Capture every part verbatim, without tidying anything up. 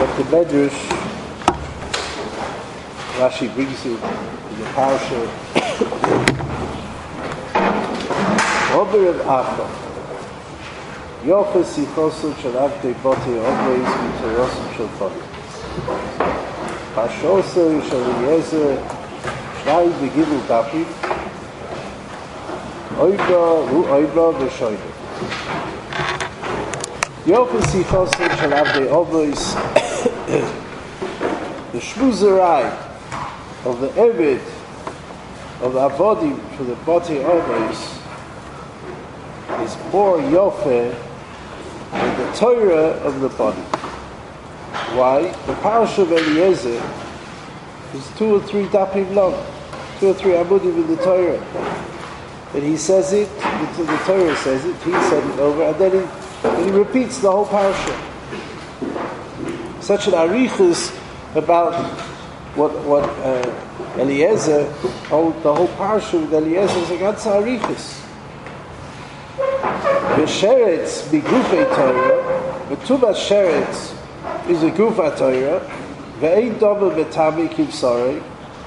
of the Medrash, Rashi brings it in the Parsha. Ober of Acha, Yofa Sichosu Shalakte Bote Obreis V'Terosu Shalfoni. Pashosu Shaliezer Shnai Begimel Dapim Oibra Ru Oibra V'Shoyde. Yofa Sichosu Shalakte Obreis. The shmuzerai of the Eved of the Avodim for the Bote Obreis is more yofe than the Torah of the body. Why? The Parasha of Eliezer is two or three dapim long, two or three amudim in the Torah. And he says it, until the Torah says it, he said it over, and then he, and he repeats the whole parasha. Such an arichus about what what uh, Eliezer, whole, the whole parasha with Eliezer is a ganz arichus. Sheretz bigufei Torah, but Tumas Sheretz is a gufa Torah, ve'ein dover v'tami kivsarei,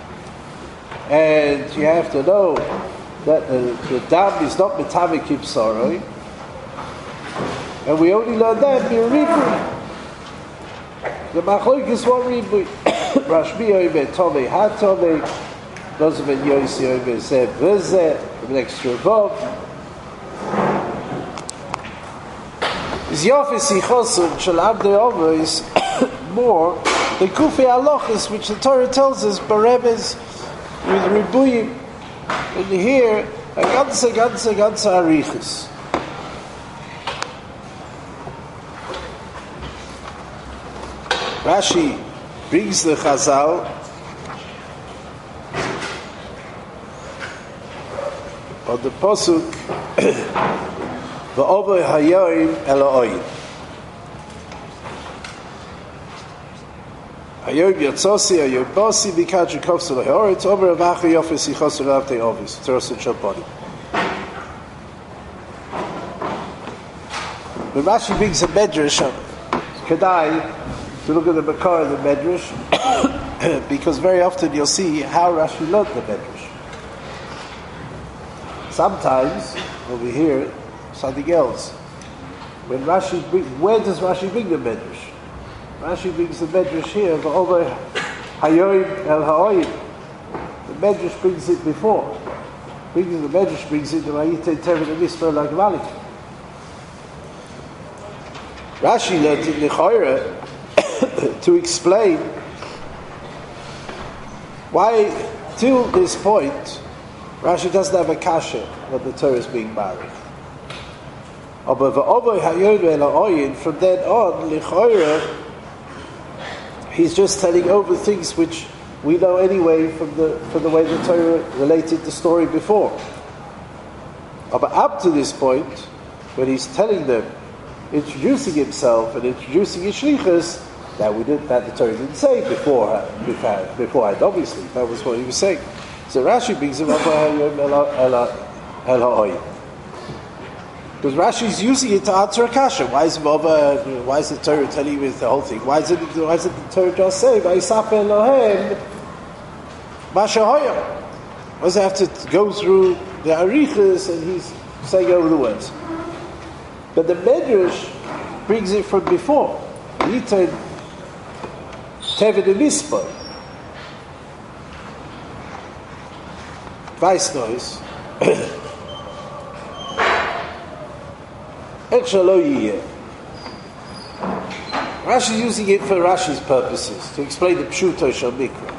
and you have to know that the, the dam is not v'tami kivsarei, and we only learn that in Ribui. The Machlok is one Ribui. Rashbi oive tovei hatovei, those of Ben Yosi oive zeh v'zeh, an extra vov. Is Yofis Yichosun Shalab De'ova is more the Kufi Alochis, which the Torah tells us, Barebes with Ribuyim, and here, a ganze, ganze, ganze Arichis. Rashi brings the Chazal on the Posuk V'over hayorim elo'oyim. Hayorim yatzosi, hayorim bosi, b'kadri kofsu l'horitz, over avacha yofes yichosu l'avtei ovis, terosu choponi. When Rashi brings a medrash, Kedai, to look at the Makar of the medrash, because very often you'll see how Rashi learned the medrash. Sometimes, over here, something else. When Rashi bring, where does Rashi bring the medrash? Rashi brings the medrash here, but over hayoim el haoyim. The medrash brings it before. Brings the medrash brings it the Vayite Tevet Emisper like Malik. Rashi learned in Nechoira to explain why, till this point, Rashi doesn't have a kasha what the Torah is being married. From then on, L'choira, he's just telling over things which we know anyway from the from the way the Torah related the story before. But up to this point, when he's telling them, introducing himself and introducing his shlichus, that we did that the Torah didn't say before before beforehand. Obviously, that was what he was saying. So Rashi brings him up because Rashi is using it to answer a kasha. Why is Vova, why is the Torah telling you the whole thing? Why is it? Why is it the Torah just say Vayisapeh Elohem Mashahoya? Why does it have to go through the arichas and he's saying over the words? But the Medrash brings it from before. Yitain Tevet Emispa. Vice noise. Rashi is using it for Rashi's purposes, to explain the Pshuto Shal Mikra.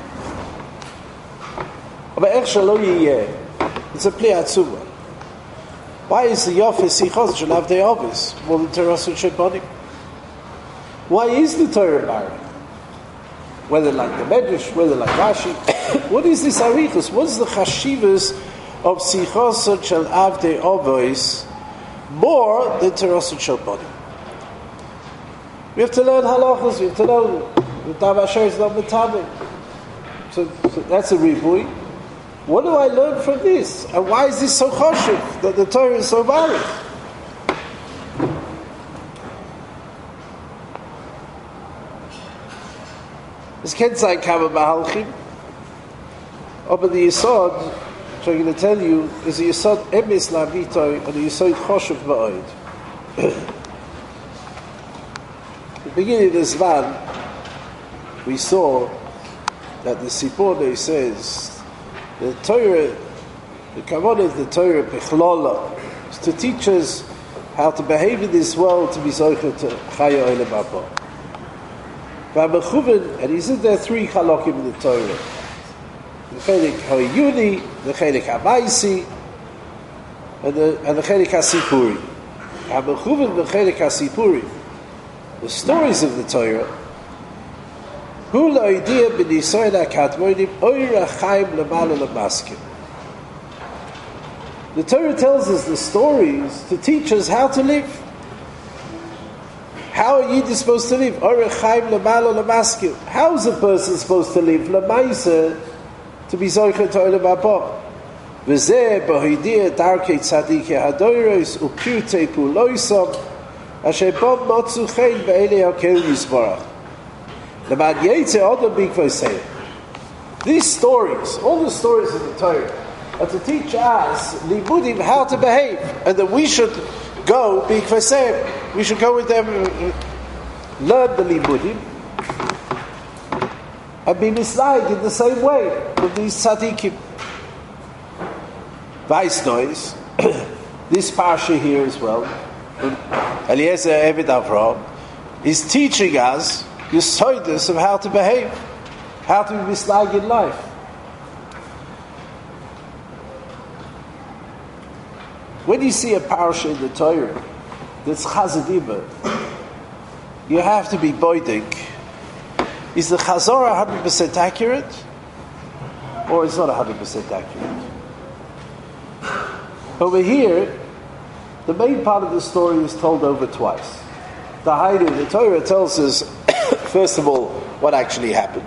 But it's a play atzuma. Why is the Yofes Sichos Shal Avdei Ovis more than Terosu Shebonim? Why is the Torah married? Whether like the Medrash, whether like Rashi, what is this arichus? What is the chashivas of Sichos Shal Avdei Ovis more than Terosu Shebonim? We have to learn halachas. We have to know the Tav Asher is not metabe. So, so that's a rivui. What do I learn from this? And why is this so choshev that the Torah is so valid? Es kennt sein Kama Mahalchim, aber the Yisod, which I'm going to tell you, is the Yisod Emes La'avitoi and the Yisod Choshev Ma'od. At the beginning of this van, we saw that the Sipone says the Torah, the Kavanah of the Torah Bechlola, is to teach us how to behave in this world to be zocher to Chaya Olam Haba. And he said there are three chalokim in the Torah: the chelik ha'iyuni, the chelik ha'maisi, and the and the chelik ha'sipuri. Ha'mechuven the chelik ha'sipuri, the stories of the Torah. Hu la'idiyah b'nisoyin ha'katmonim oira chaim l'mala l'maskim. The Torah tells us the stories to teach us how to live. How are you supposed to live? How is a person supposed to live? Lamaisa, to be zocher to olam haba. V'zeh b'hoidiyah darkei tzadikei hadoros u'pirtei puloisam asher bom motzu chen b'elei hakel yisbarach. L'man yetze odom b'kvosei. These stories, all the stories of the Torah, are to teach us limudim how to behave, and that we should go b'kvosei. We should go with them, learn the limudim, and be misled in the same way with these tzaddikim. Vice noise, this parsha here as well, Eliezer Eved Avraham, is teaching us the soidus of how to behave, how to be misled in life. When you see a parsha in the Torah that's chazadibah, you have to be boidik. Is the chazorah one hundred percent accurate, or it's not one hundred percent accurate? Over here, the main part of the story is told over twice. The Haidu, the Torah tells us, first of all, what actually happened.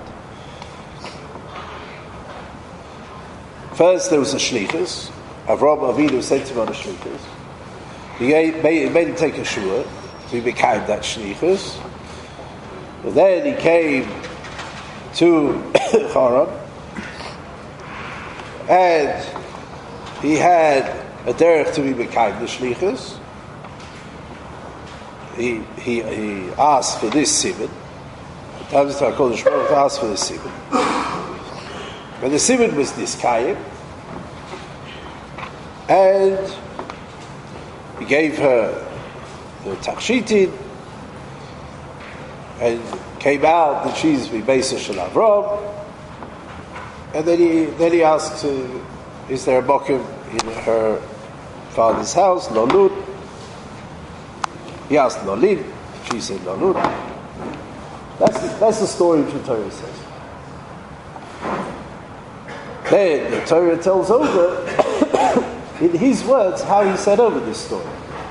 First, there was a shlichus. Avraham Avinu sent him on a shlichus. He made, made him take a shua. So he became that shlichus. And then he came to Haran, and he had a derech to be became the shlichus. He he he asked for this siman. Times I call the Shmuel asked for this siman, and the siman was this kayim, and he gave her the takshitin, and came out that she's the Beisa Shel Avram. And then he then he asked, uh, "Is there a mokum in her father's house?" Lolud. He asked Lolid. She said Lolud. That's the, that's the story which the Torah says. Then the Torah tells over in his words how he said over this story.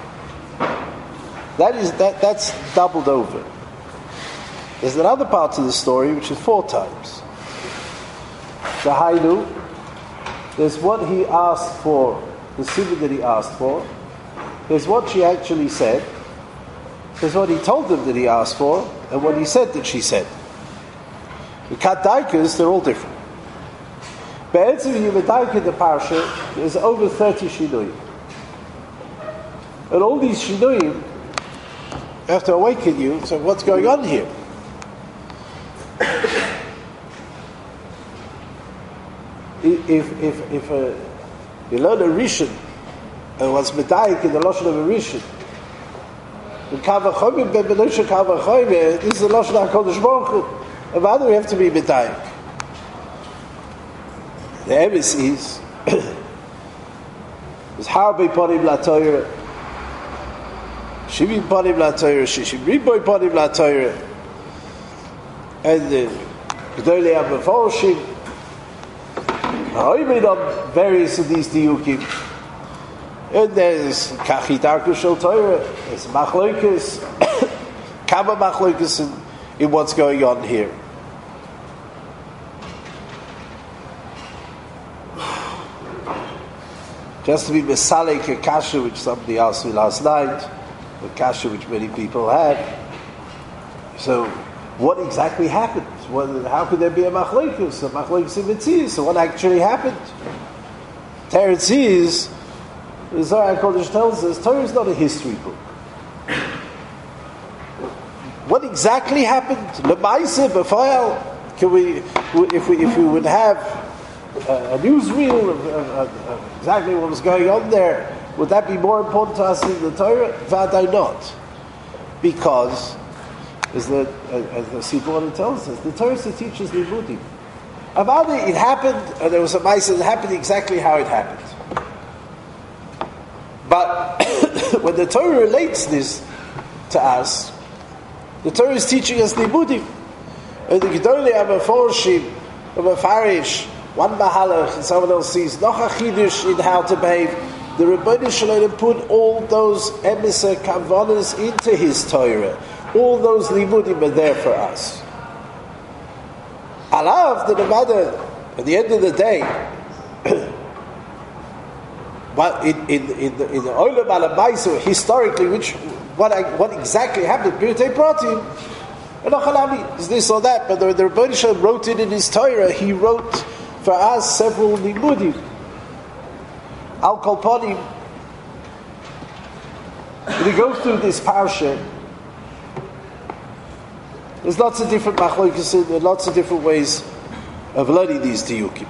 That is that that's doubled over. There's another part of the story which is four times. The Hainu, there's what he asked for, the siman that he asked for. There's what she actually said. There's what he told them that he asked for, and what he said that she said. The Kat Daikas, they're all different. Be'etzim Yimadaika the Parsha, there's over thirty Shinuyim. And all these Shinuyim have to awaken you, so what's going on here? If if if uh, you learn a Rishon and what's medayik in the lashon of a Rishon, the kavachomim bebelusha kavachomim, this is the lashon of Hakadosh Baruch Hu. And why do we have to be medayik? The emes is there's harbe panim latoyre, shivim panim latoyre, shishim riboy panim latoyre, and the gedolei hameforshim. I made up various of these diyukim. And there's Kachi Darku Shel Torah, there's Machlokas, Kama Machlokas in, in what's going on here. Just to be Mesalek a Kasha, which somebody asked me last night, a Kasha which many people have. So, what exactly happened? What, how could there be a machlokes, a machlokes in Metzius? So what actually happened? Teretz is, the Zohar HaKodesh tells us, Torah is not a history book. What exactly happened? Lemaisa, b'fayal, can we, if we if we would have a, a newsreel of, of, of, of exactly what was going on there, would that be more important to us than the Torah? Vaday not, because as the as the Sibora tells us, the Torah teaches libudim. About it, it happened, and there was a ma'aseh that happened exactly how it happened. But when the Torah relates this to us, the Torah is teaching us libudim. And the Gedolei HaMeforshim, the Mefarish, one Mahalach, and someone else sees noch a chidush in how to behave. The Rebbeinu Shalom put all those emissar kavanas into his Torah. All those libudim are there for us. Alav, the matter, at the end of the day, but in in in the in the Olam Alamaisa, historically, which what I, what exactly happened? Pirtei Pratim, and is this or that? But the, the Rebbeinu Shalom wrote it in his Torah. He wrote for us several libudim. Al Kol Panim. When you go through this parsha, there's lots of different machlokes, and lots of different ways of learning these diyukim.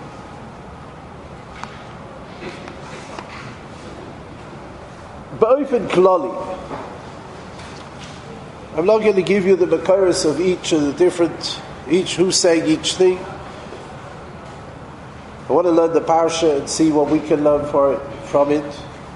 Ba'ofen klali, I'm not going to give you the makaros of each of the different, each who's saying each thing. I want to learn the parsha and see what we can learn for it, from it.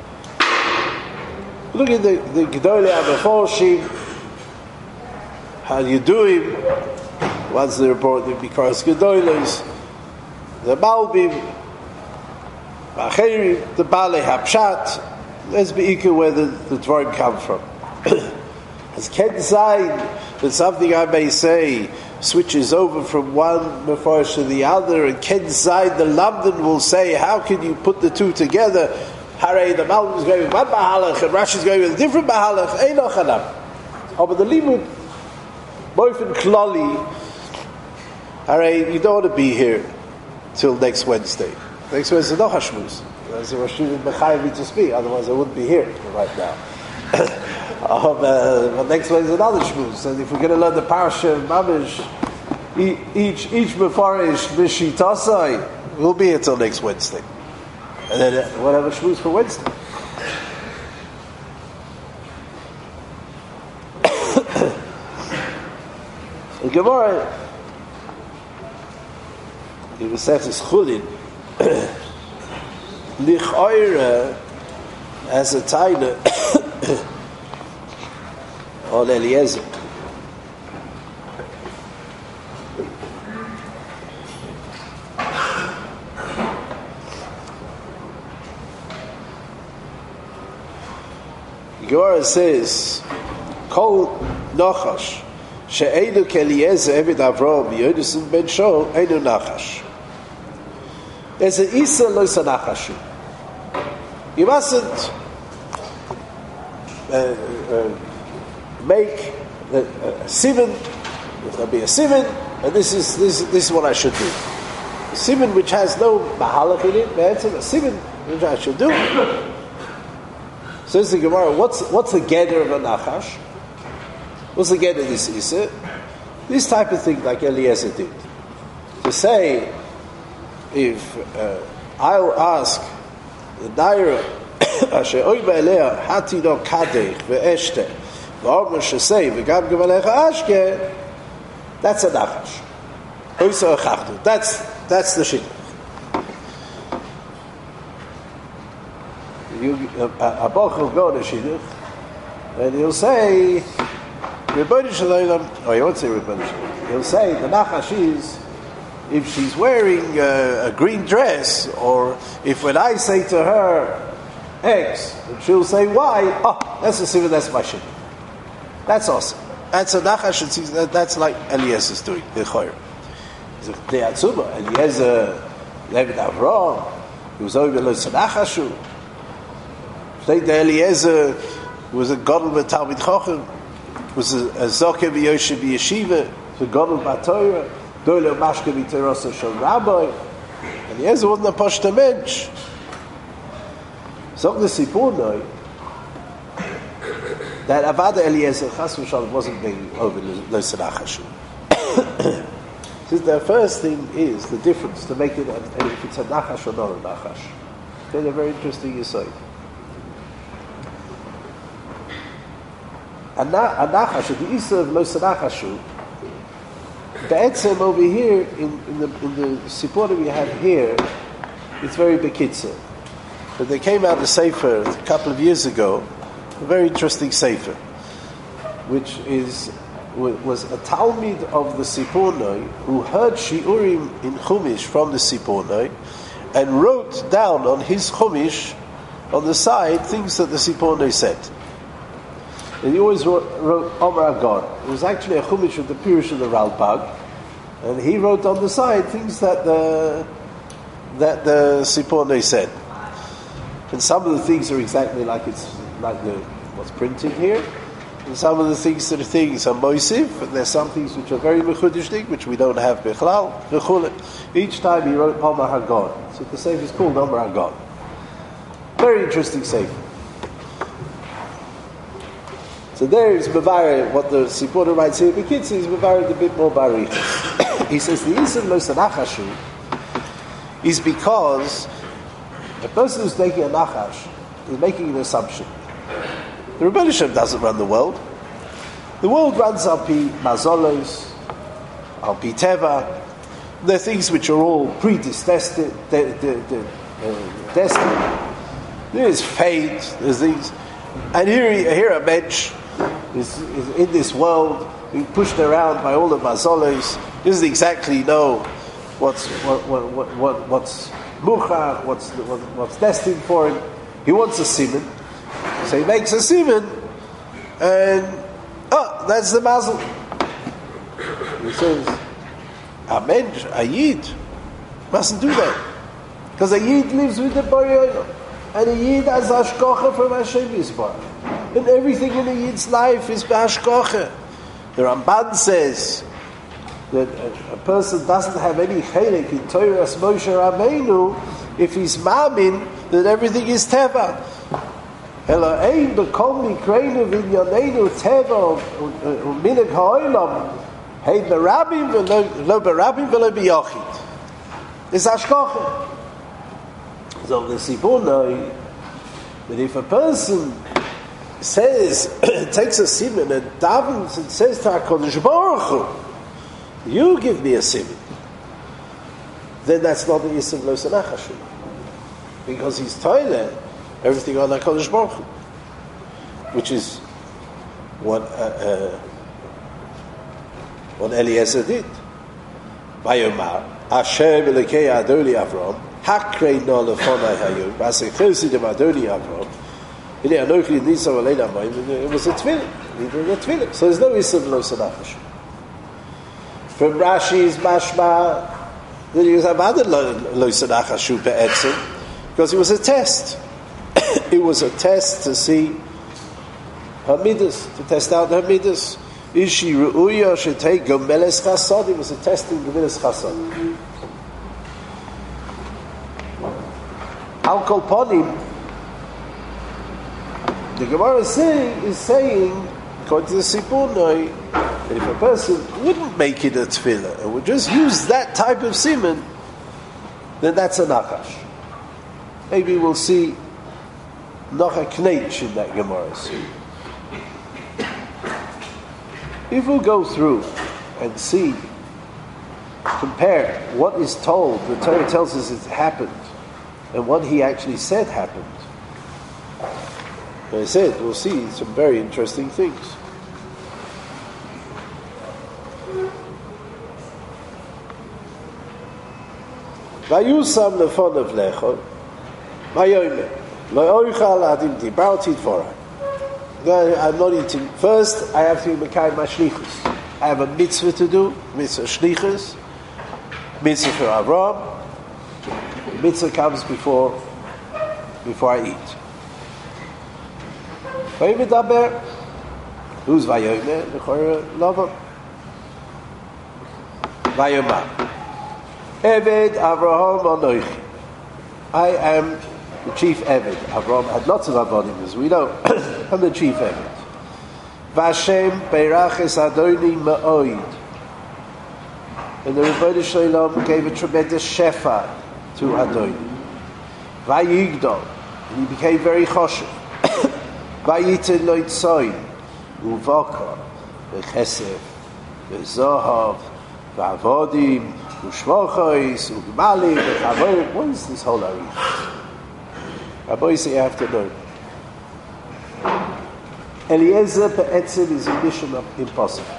Look at the the Gedolei HaMeforshim. How do you do him? What's the report? Because Gedolos, the Malbim, Acherim, the Balei Hapshat. Let's be equal where the, the drawing come from. As Ken Zayn, that something I may say switches over from one Mefarish to the other, and Ken Zayn, the London will say, how can you put the two together? Hare, the Malbim is going with one Mahalach, and Rashi is going with a different Mahalach. Eino Chanam. Oh, but the Limud, both in Klali, alright, you don't want to be here till next Wednesday. Next Wednesday, no Hashmuz. That's what Rosh Hashanah me to speak, otherwise I wouldn't be here right now. um, uh, but next Wednesday, another Shmuz. And if we're going to learn the Parasha Mamish, each each Mefarish, Mishitasai, we'll be here till next Wednesday. And then uh, we'll have a Shmuz for Wednesday. The Gemara, it was said as Chulin, Lich'oira, as a Taina, on Eliezer. The Gemara says, Kol Nachash, She'einu Keliezer Eved Avraham Yonasan ben Shaul Einu Nachash. There's an Isa Loisa Nachashu. You mustn't uh, uh, make a, a siman. If there'll be a siman, and this is this this is what I should do. A siman which has no mahalach in it, but a siman which I should do. Says the Gemara, what's what's the gather of a Nachash? What's the get of this Isa? This type of thing like Eliezer did. To say, if uh, I'll ask the Daira, Asher Oiba Elea, Hati no Kadech, Ve'eshte, V'orma Shesei, V'gam Gemalecha Ashke, that's a Nachash. Oisa Achachdu. That's, that's the shit. A Boch will go to Shidduch, and he'll say, Rebbeinu Shalom, oh, he won't say Rebbeinu Shalom. He'll say the Nachash is if she's wearing a, a green dress, or if when I say to her X, and she'll say Y, oh, that's a siman, that's my shit. That's awesome. That's a Nachash, that, that's like Eliezer's doing, the Choyer. It's a Bnei Atzuma. Eliezer, David Avraham, he was over the Nachashu. Like the Eliezer was a Gadol Talmid Chacham, was a, a Zoker B'Yoshev B'Yeshiva, the Gadol Batoira, Doyle Mashke V'Terosa Shel Rabbi. Eliezer wasn't a Pashta Mensch. So the Sipurnoi, that Avada Eliezer Chas V'Shalom wasn't being over Lo Sanachashu. So the first thing is the difference to make it, and if it's a Nachash or not a Nachash. Okay, they're very interesting insight. A Nachash, the Isa of Lo Sanachashu, the Etzem over here, in, in the in the Sipur that we have here, it's very bekitzer. But they came out a sefer a couple of years ago, a very interesting sefer, which is was a Talmid of the Sipurnoi who heard Shiurim in Chumash from the Sipurnoi and wrote down on his Chumash on the side things that the Sipurnoi said. And he always wrote, wrote Omar Agar. It was actually a Chumash with the Pirush of the Ralbag, and he wrote on the side things that the that the Sipurnoi said. And some of the things are exactly like it's like the what's printed here. And some of the things that are things are moisif, and there's some things which are very mechudishdik, which we don't have bichlal, v'chule. Each time he wrote Omar Hagon. So the sefer is called Omar Hagon. Very interesting sefer. So there is Bavari, what the Sipurah writes here, Bekitzi is Bavari a bit more barich. He says the Yisrael Lo Sanachashu is because a person who's taking a Nachash is making an assumption. The Rebbeinu Shem doesn't run the world. The world runs al pi mazolos, al pi teva. There are things which are all predestined. De, de, de, uh, destined. There's fate. There's these, and here, here a bench is, is in this world being pushed around by all the mazolos. Doesn't exactly know what's what, what, what, what what's mucha, what's what, what's destined for him. He wants a simon. So he makes a simon, and oh, that's the mazel. He says, a mensch, a yid, mustn't do that, because a yid lives with the Bari, and a yid has hashkocha from Hashem Yisbarach, and everything in a yid's life is b'hashkocha. The Ramban says that a, a person doesn't have any chelik in Torah as Moshe Rabbeinu if he's ma'amin that everything is teva. Ela ein bekom mikreinu v'inyaneinu teva u'minig ha'olam hey berabim v'lo berabim v'lo b'yachid. It's hashkocha. So the Sibonai, that if a person says, takes a simon and davens and says to HaKadosh Baruch Hu, you give me a simon, then that's not the Yisrael Lo Sanachashu, because he's toilet everything on HaKadosh Baruch Hu, which is what uh, uh, what Eliezer did. Vayomar Hashem Elokei Adoni Avram Hakrei no lefonai hayom v'asechosi dem Adoni Avram Hinei anochi nisav alein hamayim. It was a tefillah. It was a tefillah. So there's no Yisrael Lo Sanachashu. From Rashi's mashma that he was Avada Lo Sanachashu be'etzim, because it was a test. It was a test to see her midas, to test out her midas. Is she ru'uya shetei gomeles chasad? It was a test in gomeles chasad. Al kol ponim, the Gemara is saying, is saying, according to the Sipurnoi, that if a person wouldn't make it a tefillah and would just use that type of siman, then that's a nachash. Maybe we'll see noch a knetch in that Gemara. If we go through and see, compare what is told, the Torah tells us it happened, and what he actually said happened. As I said, we'll see some very interesting things. Vayusam lefonav lechon, vayomer lo oichal adim dibarti dvorah. I'm not eating. First, I have to be mekayim my shlichus. I have a mitzvah to do, mitzvah shlichus, mitzvah for Avram. Mitzvah comes before before I eat. Vayimedaber, who's vayomer? Lechora Lavan. Vayomar. Eved Avraham Anochi. I am the chief Eved. Avraham had lots of Avodim, as we know. I'm the chief Eved. Vashem Beiraches Adoni Ma'oid. And the Rebbeinu Shalom gave a tremendous shefa to Adoni. Vayigdol. And he became very choshev. Vayitin lo yitzoyin. Uvaka. V'chesef. V'zohav. V'avodim. Ushvochos, Ugmali, V'chavorim. What is this whole area? Rabbi say you have to know. Eliezer Be'etzim is a mission of impossible.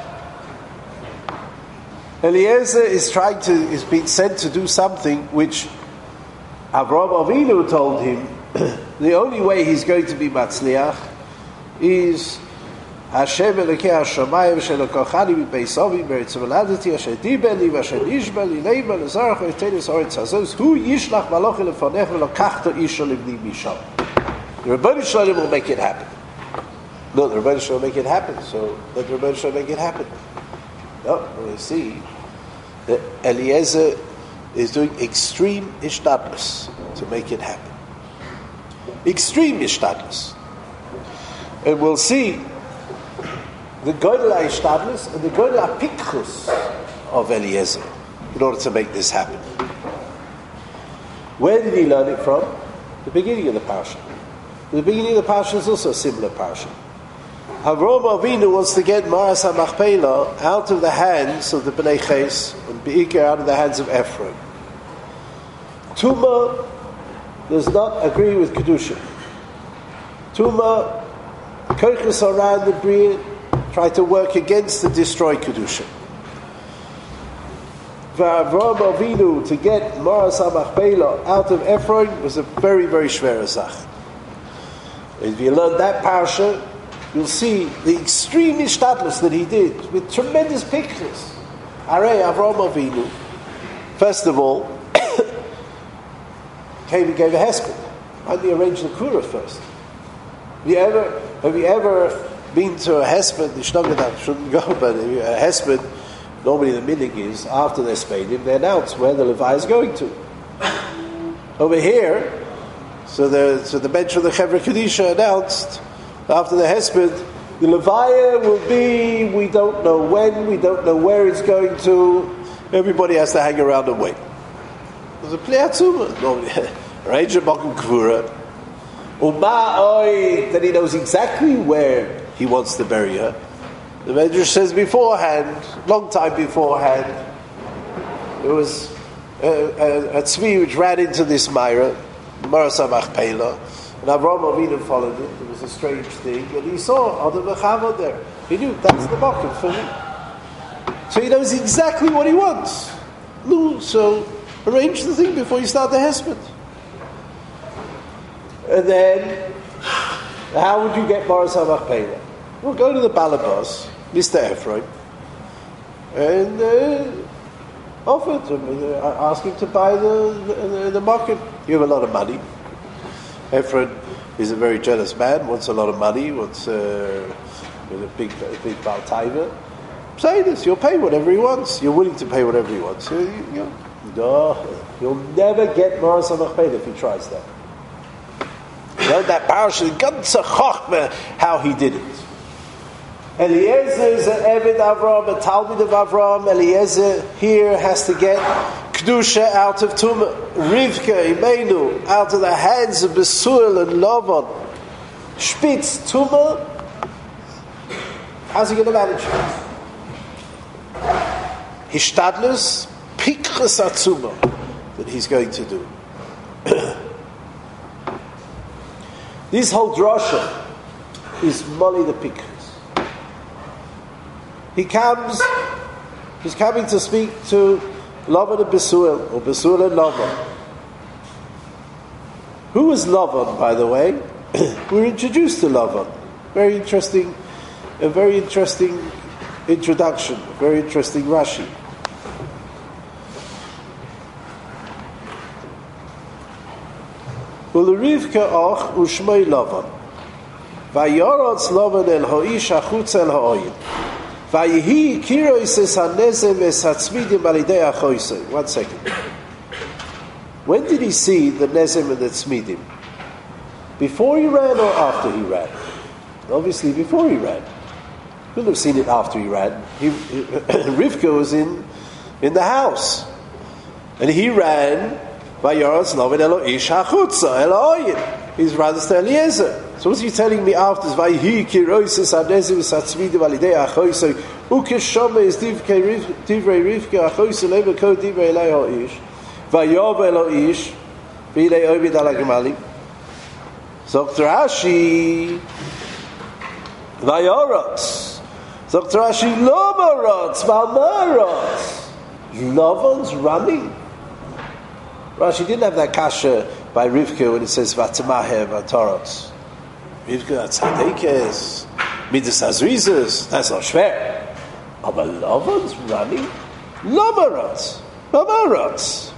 Eliezer is trying to, is being sent to do something which Avraham Avinu told him the only way he's going to be Matzliach is Hashem Elokei Hashamayim Shelokochani B'Peisovi B'Eretz Moladati Asher Diber Li V'Asher Nishba Li Leiba L'Zarach V'Yitenis Oretz Hazos Hu Yishlach Malochi Lefonech V'Lokachto Isha Livni Misham. The Rebbeinu Shalom will make it happen. No, the Rebbeinu Shalom will make it happen. So let the Rebbeinu Shalom make it happen. No, we see that Eliezer is doing extreme ishtadlus to make it happen. Extreme ishtadlus. And we'll see the Godel HaIshtadlus and the Godel HaPikchus of Eliezer in order to make this happen. Where did he learn it from? The beginning of the parasha. The beginning of the parasha is also a similar parasha. Avraham Avinu wants to get Maras HaMachpelah out of the hands of the Bnei Ches and Be'ikar out of the hands of Ephraim. Tumah does not agree with Kedusha. Tumah, Kochus around the Bria, try to work against to destroy Kedusha. For Avraham Avinu to get Maras HaMachpelah out of Ephraim was a very, very shver zach. If you learn that parasha, you'll see the extreme ishtadlus that he did with tremendous pictures. Arei Avraham Avinu, first of all, came and gave a hesped. Why did he arrange the kura first? Have you ever, have you ever been to a hesped? The Shnaggadah shouldn't go, but a hesped, normally the minig is after they're spadim, they announce where the Levi is going to. Over here, so the so the bench of the Chevra Kadisha announced after the hesped, the Leviah will be, we don't know when, we don't know where it's going to. Everybody has to hang around and wait. There's a pliatzuma. Arrange a mokum kvura. Uma oi, that he knows exactly where he wants to bury her. The Medrash says beforehand, long time beforehand, there was a, a, a tzvi which ran into this Myra, Maras HaMachpelah, and Avraham Avinu followed it. It was a strange thing, and he saw Adam Mechavod there. He knew that's the mokum for me. So he knows exactly what he wants. No, so arrange the thing before you start the hesped. And then, how would you get Maras HaMachpelah? Well, go to the Balabas, Mister Ephraim, and uh, offer to him, uh, ask him to buy the, the, the market. You have a lot of money. Ephraim is a very jealous man, wants a lot of money, wants uh, with a big, a big Baltaiva. Say this, you'll pay whatever he wants. You're willing to pay whatever he wants. You, you, no, you'll never get Maras HaMachpelah if he tries that. You know, that parasha, ganze chochmah, how he did it. Eliezer is an Eved Avraham, a Talmud of Avraham. Eliezer here has to get Kedusha out of Tumah. Rivka, Imenu, out of the hands of Besuel and Lavan. Spitz, Tumah. How's he going to manage it? Hishtadlus, Pikchas Atzuma, that he's going to do. This whole drasha is Moli the Pikchas. He comes, he's coming to speak to Lavan and Besuel, or Besuel and Lavan. Who is Lavan, by the way? We're introduced to Lavan. Very interesting, a very interesting introduction, a very interesting Rashi. Ulerivka och ushmei Lavan. Vayaratz Lavan el ha'ish achutz el ha'oyin. Vayihi kiroises hanezem es hatzmidim alidei achoisei. One second. When did he see the nezem and the tzmidim? Before he ran or after he ran? Obviously before he ran. He couldn't have seen it after he ran. He, he, Rivka was in, in the house. And he ran, Vayoros Lovin Elo Ish HaChutza, Elo Oyin. He's rather to Eliezer. So what's he telling me after? Vayihi kiroises hanezim es hatzmidim alidei achoisei ukeshome es divrei Rivka achoisei lebe ko divrei elei ha'ish Vayov Elo Ish V'ilei Ovid ala Gemali. Doctor Rashi Vayorot. Doctor Rashi Lomarot Valmarot. Lavan's running. Rashi didn't have that kasha by Rivka when it says Vatamahe Vatorot. Rivka, that's Hadekes, Midas Azrizas, that's not schwer. But Lavan's running. Lomarot. Vamarot.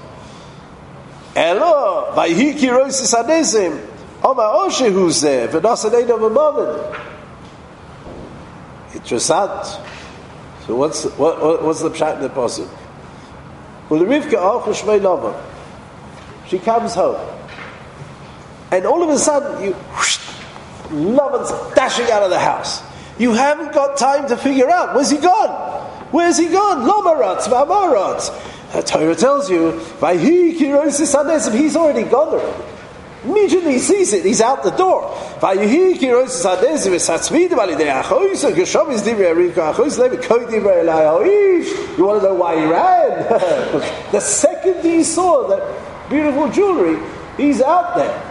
Elo, Vayhiki Rosis Hanezim. Oma Oshe who's there, V'nasanein of a moment. Interessant. So what's what, what what's the pshat in the pasuk? Well, the Rivka Alchu Shmei Lavan. She comes home, and all of a sudden, you whoosh, Lavan's dashing out of the house. You haven't got time to figure out where's he gone. Where's he gone? Lomaratz, V'amaratz. The Torah tells you, Vayhi Kirosis Hanezim. He's already gone already. Immediately he sees it, he's out the door. You want to know why he ran? The second he saw that beautiful jewelry, he's out there.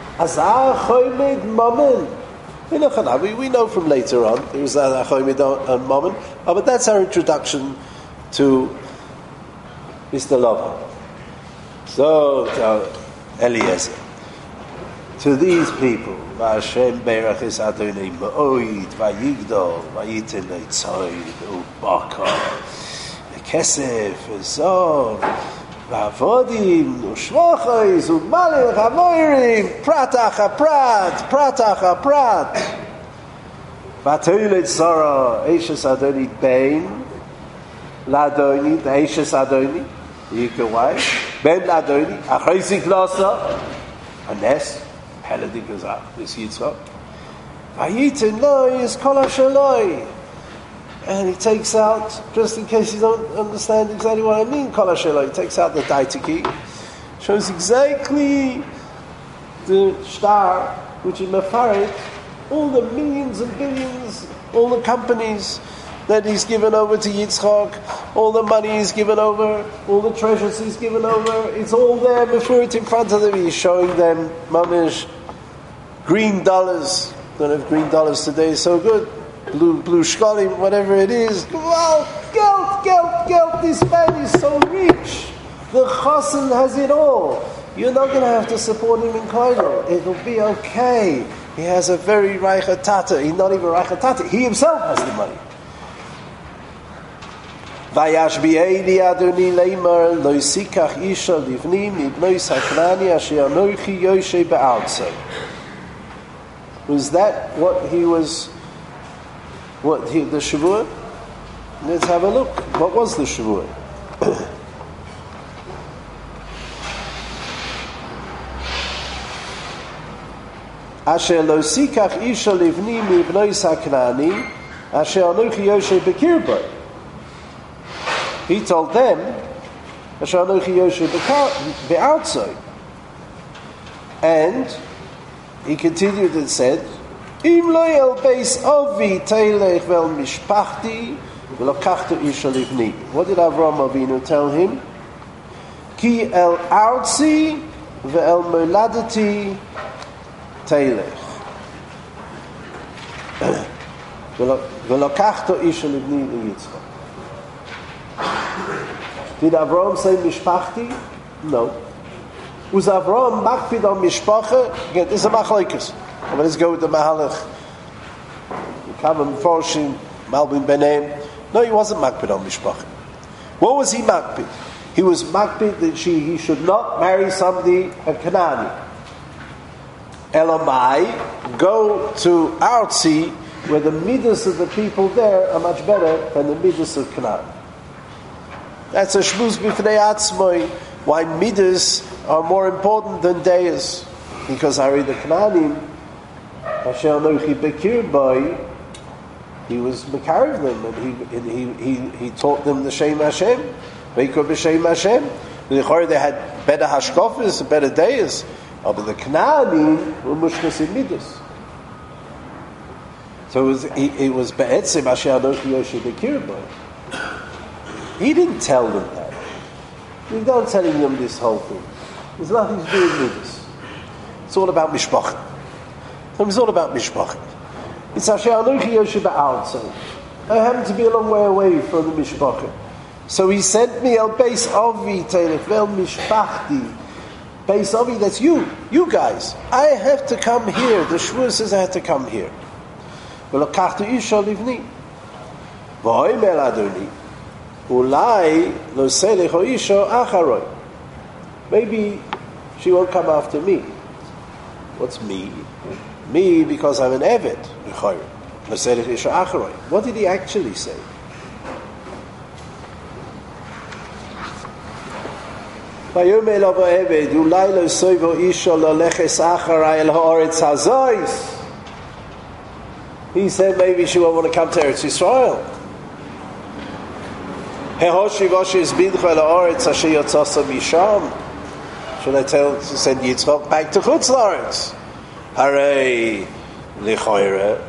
We, we know from later on, there was that Achomid on Mammon, oh, but that's our introduction to Mister Lavan. So, uh, Eliezer. To these people, Vashem Berach is Adonai Ma'oid, Vayigdol, Vayitin Eitzoid, Ubaka, Kesef, Zon, Vavodim, Ushmochais, Umalech, Avoirim, Pratach HaPrat, Pratach HaPrat, Vatoilet Sarah, Eishes Adonai Bein, Ladoni, the Eishes Adonai, Yikawai, Ben Ladoni, Achreisik Lasa, Anes, Heladi goes up, this Yitzchak. Vayitin Loi is Kol HaShaloi. And he takes out, just in case you don't understand exactly what I mean, Kol HaShaloi, he takes out the Daitiki, shows exactly the star, which is Mefaret, all the millions and billions, all the companies that he's given over to Yitzchak, all the money he's given over, all the treasures he's given over, it's all there before it in front of them. He's showing them mamish green dollars. Don't have green dollars today, so good. Blue blue shkolim, whatever it is. Well, gelt, gelt, gelt, this man is so rich. The chassan has it all. You're not going to have to support him in koilel. It'll be okay. He has a very reicha tata. He's not even reicha tata. He himself has the money. Vayash bi'eini Adoni leimar lo yisikach isha livni mibnois haKnani asher anochi yoshe ba'altzei. Was that what he was, what he, the Shavuot? Let's have a look. What was the Shavuot? Asher lo yisikach isha livni mibnois haKnani asher anochi yoshe b'kirbo. He told them, and he continued and said, Im lo el beis avi teilech vel mishpachti v'lokachta isha livni. What did Avraham Avinu tell him? Ki el artzi ve'el moladati teilech v'lokachta isha livni Yitzchak. Did Avraham say mishpachti? No. Was Avraham makpid on mishpacha? Again, this is a machlokes. But let's go with the mahalach. Kavam Forshim, Malbim Benem. No, he wasn't makpid on mishpacha. What was he makpid? He was makpid that she he should not marry somebody a Kanani. Elamai, go to Artzi, where the midas of the people there are much better than the midas of Canaan. That's a shmuz b'fnei atzmoi, why midas are more important than deis. Because Hari the Canaanim, Asher Anochi Bekir Boi, he was Mekariv them, and he, he, he, he taught them the Shem Hashem, Beikor b'Shem Hashem. They had better hashkofis, better deis, but the Canaanim were mushkas in midas. So it was, he, it was Be'etzim Asher Anochi Yoshi Bekir Boi. He didn't tell them that. He's not telling them this whole thing. There's nothing to do with midas. It's all about mishpachah. It's all about mishpachah. It's Asher Anochi Yoshi Ba'altzei. I happen to be a long way away from the mishpachah. So he sent me El Beis Avi Teilech Vel Mishpachti. Beis Avi, that's you, you guys. I have to come here. The Shmuel says I have to come here. V'lokachtu Isha Livni. V'oimer Adoni. Ulai lo selech o Isha acharoi. Maybe she won't come after me. What's me? Me because I'm an Eved. What did he actually say? He said maybe she won't want to come to Eretz Yisrael. Should I tell to send Yitzchak back to Chutz La'aretz? Hooray, lichoyre.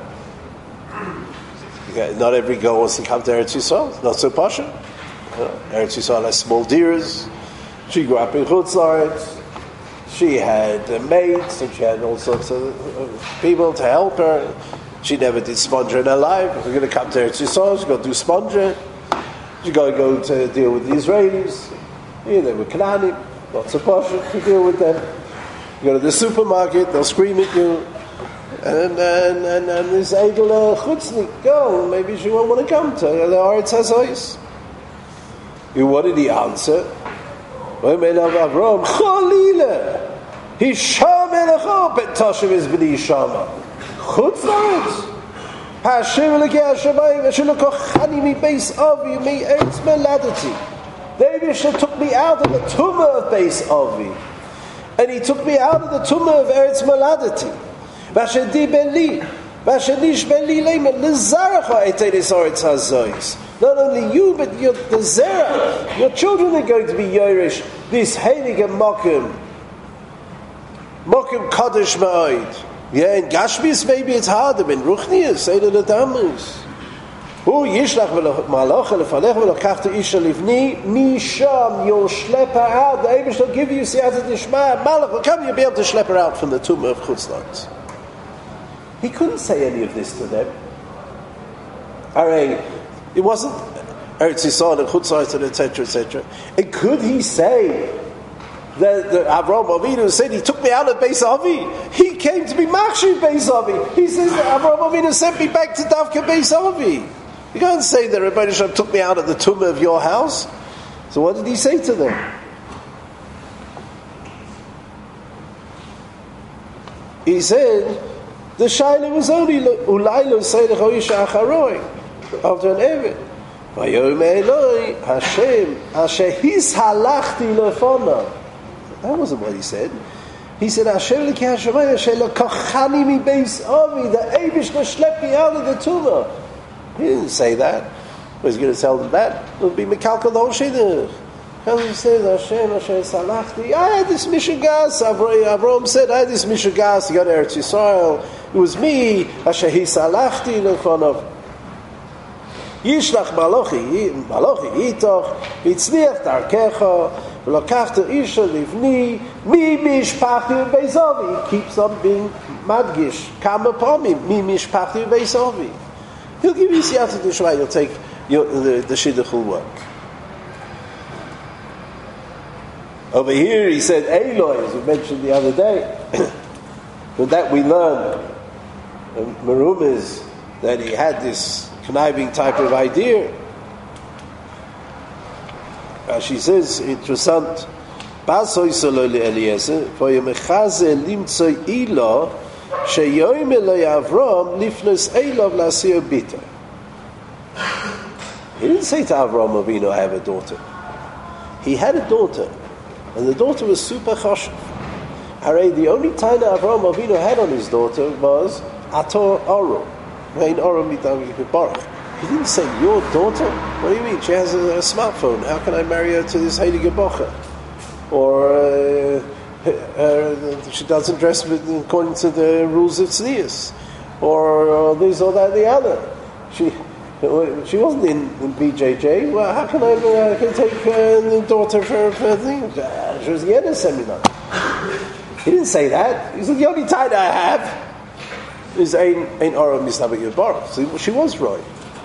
Not every girl wants to come to Eretz Yisrael. It's not so posh. Uh, Eretz Yisrael has small deers. She grew up in Chutz La'aretz. She had uh, maids and she had all sorts of uh, people to help her. She never did sponge in her life. We're going to come to Eretz Yisrael. She's got to do sponge. She's got to go to deal with the Israelis. Yeah, they were Canaanim. Lots of posh to deal with them. You go to the supermarket, they'll scream at you. And and, and, and this Edel uh, Chutznik girl, maybe she won't want to come to the Aretz HaZois. What did he answer? Avram, Cholile, Hisham Elecho, Betoshev is B'ni Shama. Chutz La'aretz. Hashem Elokei HaShamayim, Hashem Lekochani mi Beis Avi, mi Eretz Meladati. The Eibishter took me out of the tumah of Beis Avi, and he took me out of the tumah of Eretz Maladati. Vasher di beli, vasher nish beli leimer lezaracha eteris Eretz Hazois. Not only you, but your the zera, your children are going to be Yerush this heilige Mokum, Mokum Kadosh Ma'od. Yeah, in Gashmis maybe it's harder. In Ruchnius, say to the Damas. Who yishlach malach lefanech v'lokachtu isha livni misham, you'll schlep her out. The Eibush will give you siyata dishma. Malach will come, you'll be able to schlep her out from the tumah of Chutz La'aretz. He couldn't say any of this to them. Alright, it wasn't Eretz Yisrael and Chutz La'aretz, et cetera, et cetera. And could he say that, that Avraham Avinu said he took me out of Beis Avi? He came to be Machshiv Beis Avi. He says that Avraham Avinu sent me back to Davka Beis Avi. You can't say that Rebbeinu Shalom took me out of the tumah of your house. So what did he say to them? He said, the Shaila was only Ulai lo seilech o isha acharoi, after an Eved. Vayomer Eloi Hashem asher hishalachti lefonav. That wasn't what he said. He said, Hashem Elokei HaShamayim asher lekochani mi Beis Avi, the Eibishter schlepped me out of the tumah. He didn't say that. He's going to tell them that. It'll be Mekalka the whole Shidduch. How he says, Hashem, Hashem, Salachti. I had this Mishugas. Avram said, I had this Mishugas. He got to Eretz Yisrael. It was me. Hashem, he Salachti in front of Yishlach Malochi, Malochi, Itoch, Yitzniach Darkecha, V'lokachtu Isha Livni, Mi Mishpachti Beis Avi. He keeps on being Madgish. Come upon me, Mi Mishpachti Beis Avi. He'll give you siyata d'shma. You'll take your, the, the shidduch will work. Over here, he said Eloi, as we mentioned the other day. With that, we learn Merum is that he had this conniving type of idea. As she says, interessant. Basoy solo le Eliezer, for yemechaze limtzoy ilo Sheyoim eloi Avram nifnus elov lasir bita. He didn't say to Avram Avinu, I have a daughter. He had a daughter, and the daughter was super choshev. Hooray, the only time that Avram Avinu had on his daughter was Ator Oro. Vein Oro Midav Baruch. He didn't say, your daughter? What do you mean? She has a, a smartphone. How can I marry her to this Heilige Bocher? Or uh, uh, she doesn't dress with, according to the rules of Tznius. Or, or this or that, the other. She she wasn't in, in B J J. Well, how can I, uh, I can take uh, the daughter for, for things? Uh, she was the Yedder seminar. He didn't say that. He said, the only tie that I have is Ein Ein Oro Misnabek Yudbar. So she was right.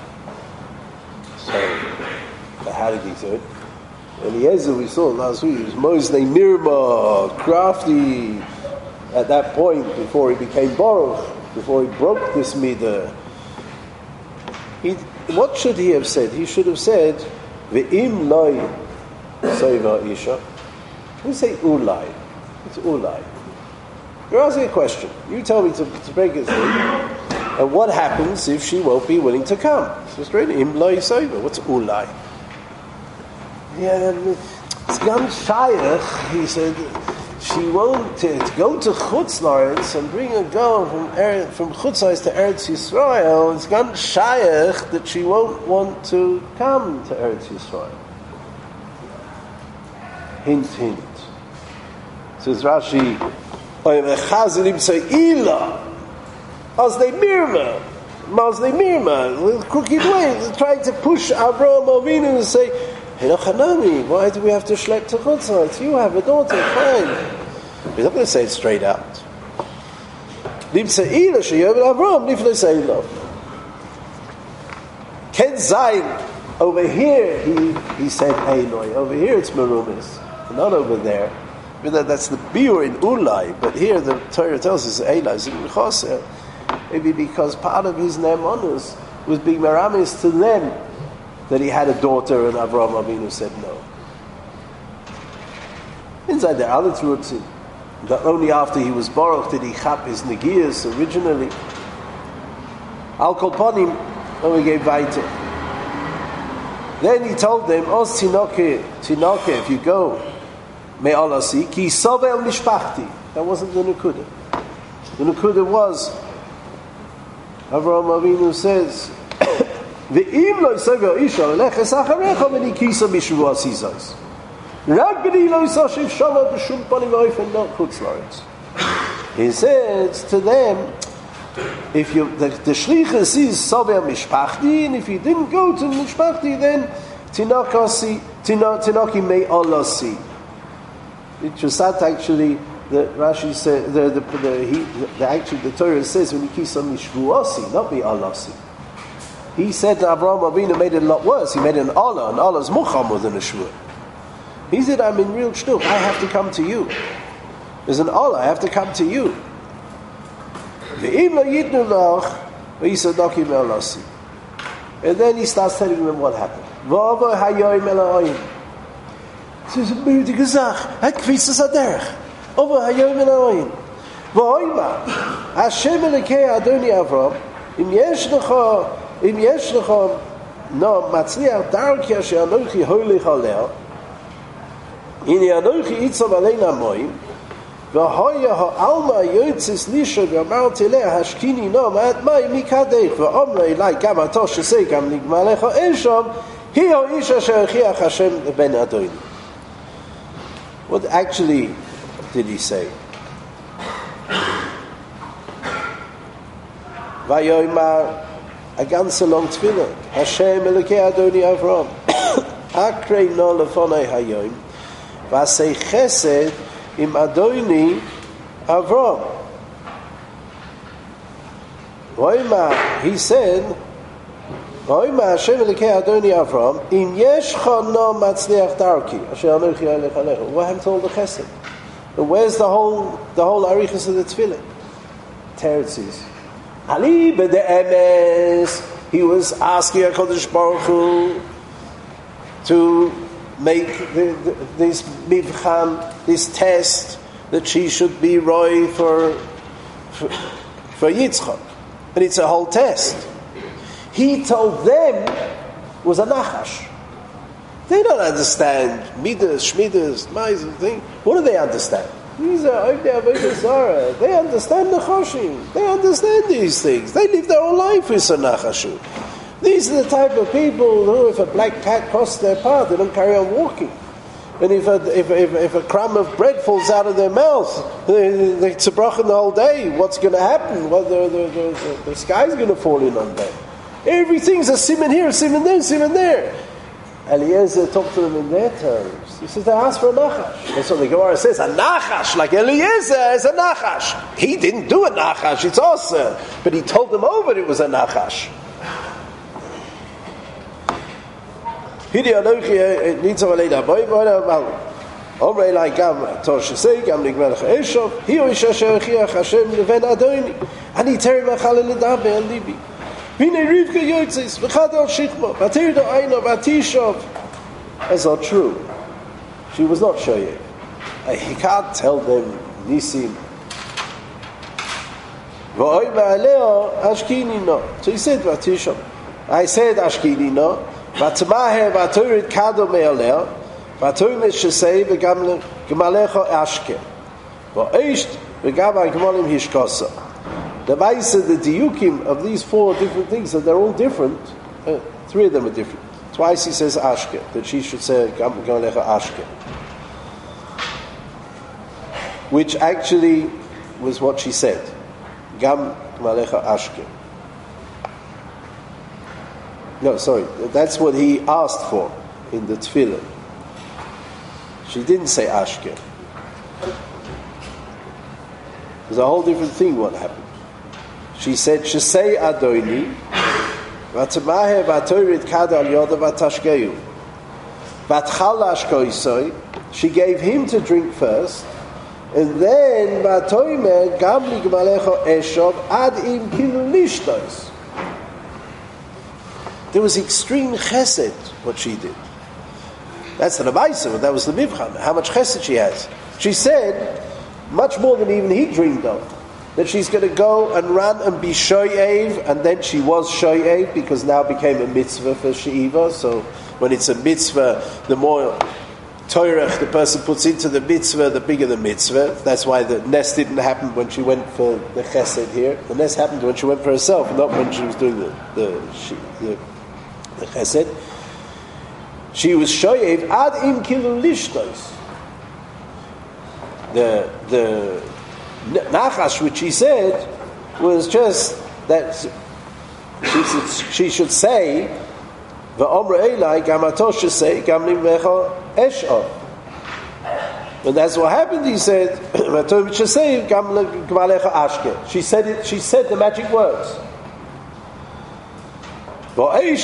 So, how did he do it? Eliezer, we saw last week, he was Mosley Mirma, crafty at that point before he became Baruch, before he broke this midah. He, what should he have said? He should have said, Ve'im loy soiva isha. He didn't say ulai. It's ulai. You're asking a question. You tell me to, to break it through. And what happens if she won't be willing to come? So straight, im loy soiva. What's ulai? Yeah, it's gam shayach. He said she won't to, to go to Chutz La'aretz and bring a girl from er, from Chutz La'aretz to Eretz Yisrael. It's gam shayach that she won't want to come to Eretz Yisrael. Hint, hint. Says Rashi, "Oy mechazelim ila as they mirma, as they mirma with crooked ways, trying to push Avraham Avinu and say, hey, no, Hanani, why do we have to schlep to Chutz La'aretz? You have a daughter, fine." He's not going to say it straight out. Limsa ila sheyom Avraham nifnei seilov. Ken Zayin, over here he he said Eloi. Over here it's Merumis, not over there. That's the biur in Ulai, but here the Torah tells us Eloi is in Mechoser. Maybe because part of his ne'emanus was being meramis to them that he had a daughter, and Avraham Avinu said no. Inside there are other terutzim. That only after he was Baruch did he chap his negiyas originally. Al kol panim, and we gave weiter. Then he told them, Os tinoke, tinoke, if you go, me'alasi, ki sovel mishpachti. That wasn't the Nukuda. The Nukuda was, Avraham Avinu says, Ve'im lo yisaveh isha leches acharecha v'nikisa mishvuas hizos. Rak b'ni lo yisashiv shama b'shum panim v'oifen not Chutz La'aretz. He says to them, if you the, the shlichus is sover mishpachti, and if you didn't go to mishpachti, then tinakasi tinaki mei alasi. It was that actually the Rashi said the the the, he, the actually the Torah says when nikisa mishvuasi, not mei alasi. He said that Avraham Avinu made it a lot worse. He made it an Allah, and Allah's mucham more than a shvur. He said, I'm in real shtuk. I have to come to you. There's an Allah. I have to come to you. And then he starts telling them what happened. He says, "Mutige Zach, hat kvisas aderch. Over hayom elayin. V'oima Hashem Elokei Adoni Avram im yesh lecha im yesh lecha no matzliach darki asher anochi holich aleh ini anochi itzov alein hamoim v'hoya ha'alma yotzis lisha v'amarti leh hashkini no ma'at mayim mikadech v'omrei lai gam ato shesei gam nigmalecha esham hi ha'isha asher chiach Hashem ben Adoni." What actually did he say? Vayoymar, a ganze long tefillah. Hashem Elokei Adoni Avram. Akrei no lefonei hayoym. Vasei chesed im Adoni Avram. Vayoymar, he said, Vayoymar Hashem Elokei Adoni Avram. Im yesh no matzliach darki. Asher anochi alech alecha. What happened to all the chesed? But where's the whole the whole arichas of the tefillah? Teretzis. Ali b'de'emes, he was asking HaKadosh Baruch Hu to make the, the, this mivchan, this test, that she should be roy for for, for Yitzchak. And it's a whole test. He told them it was a nachash. They don't understand midas, shmidas, mais, thing. What do they understand? These are Avodah. They understand the choshim. They understand these things. They live their whole life with a nachashu. These are the type of people who, if a black cat crosses their path, they don't carry on walking. And if a, if, if, if a crumb of bread falls out of their mouth, they, they tzibrochen the whole day. What's going to happen? Well, the, the, the, the, the sky's going to fall in on them. Everything's a simon here, a simon there, a simon there. Eliezer talked to them in their terms. He says they asked for a nachash. That's what the Gemara says. A nachash, like Eliezer is a nachash. He didn't do a nachash, it's awesome. But he told them over it was a nachash. Hidi Anochi Nitzav Alei Daboy Boy Omrei Lai Gam Tosh Shesei Gam Nigmelech Eshov Hiyo Isha Shechiach Hashem Leven Adoni Ani Teri Machal Ledabe Al Libi Vine Rivka Yotzis V'chad Al Shikmo Vatir Do Aino Vatishov. That's not true. She was not Shoyev. He can't tell them Nisim V'oy Ba'aleo Ashkini No. So he said Vatishov. I said Ashkini No. Vatmahe vaturit kado me'aleh vaturit shesei v'gam gemalecho ashke v'oisht v'gam ha'gemalim hishkosa. The Vaisa, the diukim of these four different things, that they're all different. Uh, three of them are different. Twice he says ashke, that she should say gam gemalecho ashke, which actually was what she said. Gam gemalecho ashke. No, sorry, that's what he asked for in the tefillah. She didn't say ashke. There's a whole different thing what happened. She said, Shesei Adoni, Vatamahe Vatorit Kada Al Yoda Vatashkeyu. Vatchal Ashkoisoi, she gave him to drink first, and then Vatoime Gamli Gmalecho Eshov Ad Im Kilu Lishtos. There was extreme chesed, what she did. That's the Lamaisa, that was the Mivchan, how much chesed she has. She said, much more than even he dreamed of, that she's going to go and run and be shoyev, and then she was shoyev, because now it became a mitzvah for She'iva. So when it's a mitzvah, the more Torah the person puts into the mitzvah, the bigger the mitzvah. That's why the nest didn't happen when she went for the chesed here. The nest happened when she went for herself, not when she was doing the the, she, the the chesed. She was shoyev ad im kilu lishtos. The the nachash which she said was just that she should, she should say v'omre elai gamatosh shesei gam nimlecha eshov. And that's what happened. He said v'tomit shesei gam gmalecha ashke. She said it. She said the magic words. He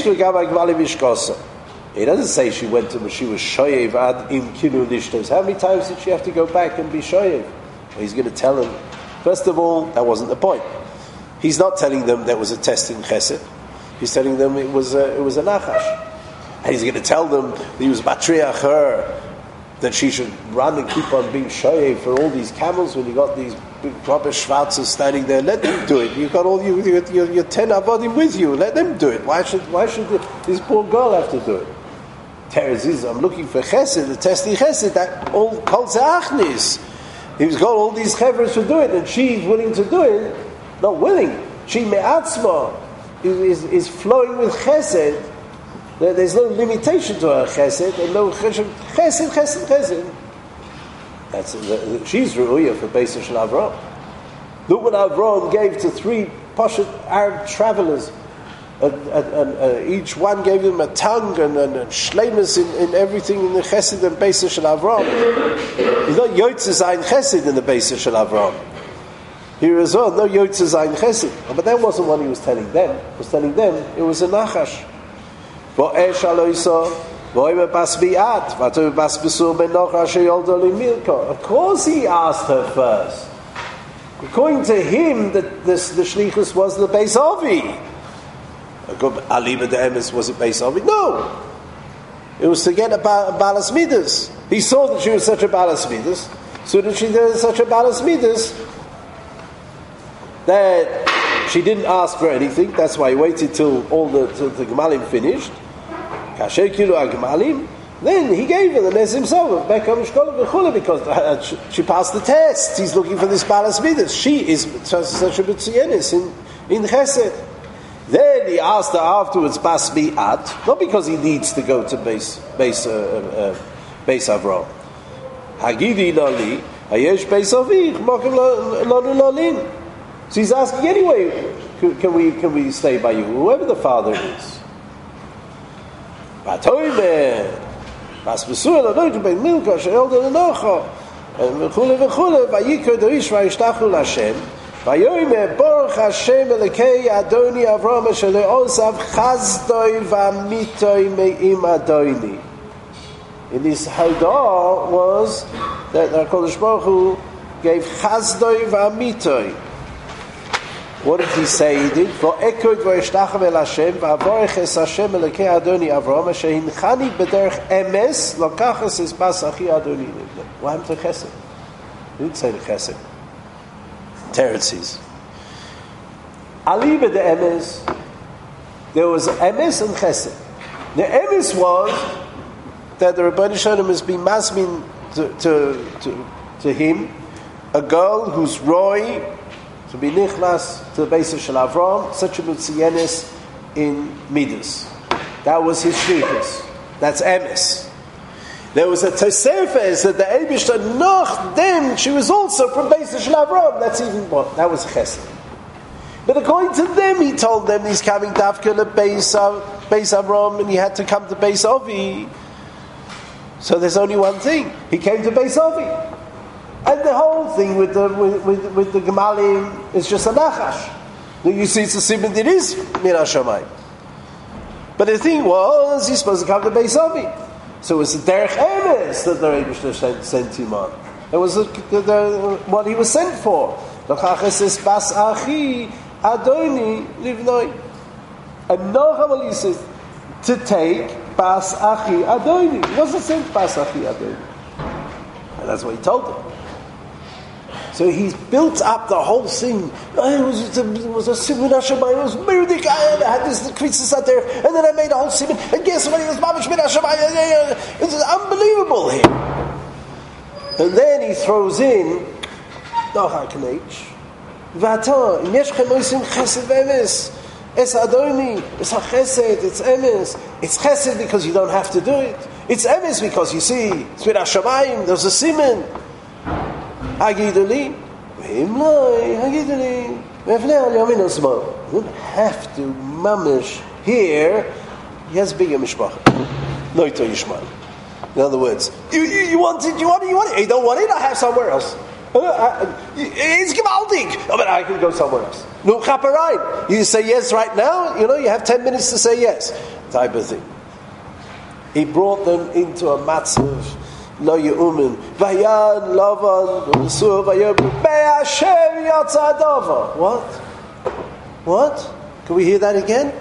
doesn't say she went to, she was shoyev ad im kinu lishtos. How many times did she have to go back and be shoyev? Well, he's going to tell them. First of all, that wasn't the point. He's not telling them there was a test in chesed. He's telling them it was a, it was a nachash. And he's going to tell them that he was matriach her, that she should run and keep on being shoyev for all these camels when you got these big proper schwarzes standing there. Let them do it. You've got all you, your, your, your ten avodim with you. Let them do it. Why should why should this poor girl have to do it? Teres is, I'm looking for chesed, the testing chesed, that all kol ze'achnis. He's got all these chevers to do it, and she's willing to do it. Not willing. She me'atzma is, is, is flowing with chesed. There's no limitation to her chesed, and no chesed, chesed, chesed, chesed. That's, the, she's ru'uyah for Beis Shel Avraham. Look what Avraham gave to three Pashut Arab travelers. And, and, and uh, each one gave them a tongue and, and, and shleimus in, in everything in the chesed and Beis Shel Avraham. He's not Yotzes Ein Chesed in the Beis Shel Avraham. Here as well, no Yotzes Ein Chesed. But that wasn't what he was telling them. He was telling them it was a nachash. Of course he asked her first. According to him, the, this, the shlichus was the Beis Avi. Alima de Emes, was it Beis Avi? No. It was to get a, ba- a balas midas. He saw that she was such a balas midas. So that she did such a balas midas, that she didn't ask for anything. That's why he waited till all the till the Gemalim finished. Kasher kilu Gemalim. Then he gave her the nes himself, because uh, she passed the test. He's looking for this balas midas. She is such a b'tziyenis in in chesed. Then he asked her afterwards bas mi'at, not because he needs to go to base base uh, uh, base Avram. Hagidi lali hayesh base avich makom lanu lalin. So he's asking anyway. Can we can we stay by you, whoever the father is? Batoyme. Bas besuel a loyt ben milka she'el de nocha and khule ve khule vayikod rish vayishtachu lashem vayoyme baruch Hashem elokei Adoni Avram shelo osav chazdoi v'mitoi me'im Adoni. In this hodah was that the HaKadosh Baruch Hu gave chazdoi v'mitoi. What did he say he did? V'ekod v'yishtachem el Hashem v'avorech es Hashem elokei Adoni Avram shehinchani b'derech emes lokachas es bas achi Adoni. What happened to chesed? He didn't say the chesed. Teretz Ali b'de emes, there was emes and chesed. The emes was that the Rebbeinu Shalom has been masmin to, to, to, to him, a girl who's roy, to be nichlas to the base of Shel Avram, such a mutziyenis in Midas. That was his shlichus. That's emes. There was a tosefes that the Eibishter noch them, she was also from base of Shel Avram. That's even more. That was chesed. But according to them, he told them he's coming dafka to base of base Avram, and he had to come to base Ovi. So there's only one thing. He came to base Ovi. And the whole thing with the with, with, with the Gemalim is just a nachash. You see, it's a simon that is min hashamayim. But the thing was, he's supposed to come to Beis Avi. So it was the derech emes that the Rebbe sent, sent him on. It was the, the, the, what he was sent for. L'chachas es bas achi adoni livnoi. And Nocham Ali says to take bas achi adoni. He wasn't sent bas achi adoni. And that's what he told them. So he's built up the whole thing. It was, it was a simon hashamayim. It was murdik. I had this creases out there, and then I made a whole simon. And guess what? It was mamish min hashamayim. It's unbelievable here. And then he throws in no hakanech. V'ata im yesh chem oisim chesed v'emes. Es adoni. It's chesed. It's emes. It's chesed because you don't have to do it. It's emes because you see it's min hashamayim. There's a simon. Hagiduli, Himloi, Hagiduli, Mefnei al Yamin Osmo. You don't have to mamish here. He has a bigger mishpach. Noito Yishmael. In other words, you, you, you want it, you want it, you want it. You don't want it, I have somewhere else. It's gewaltig. Oh, but I can go somewhere else. No chaparine. You say yes right now, you know, you have ten minutes to say yes. Type of thing. He brought them into a matzav. Lo Yeumin, Vayan Lavan, V'Sur Vayom, Be'Hashem Yatzadava. What? What? Can we hear that again?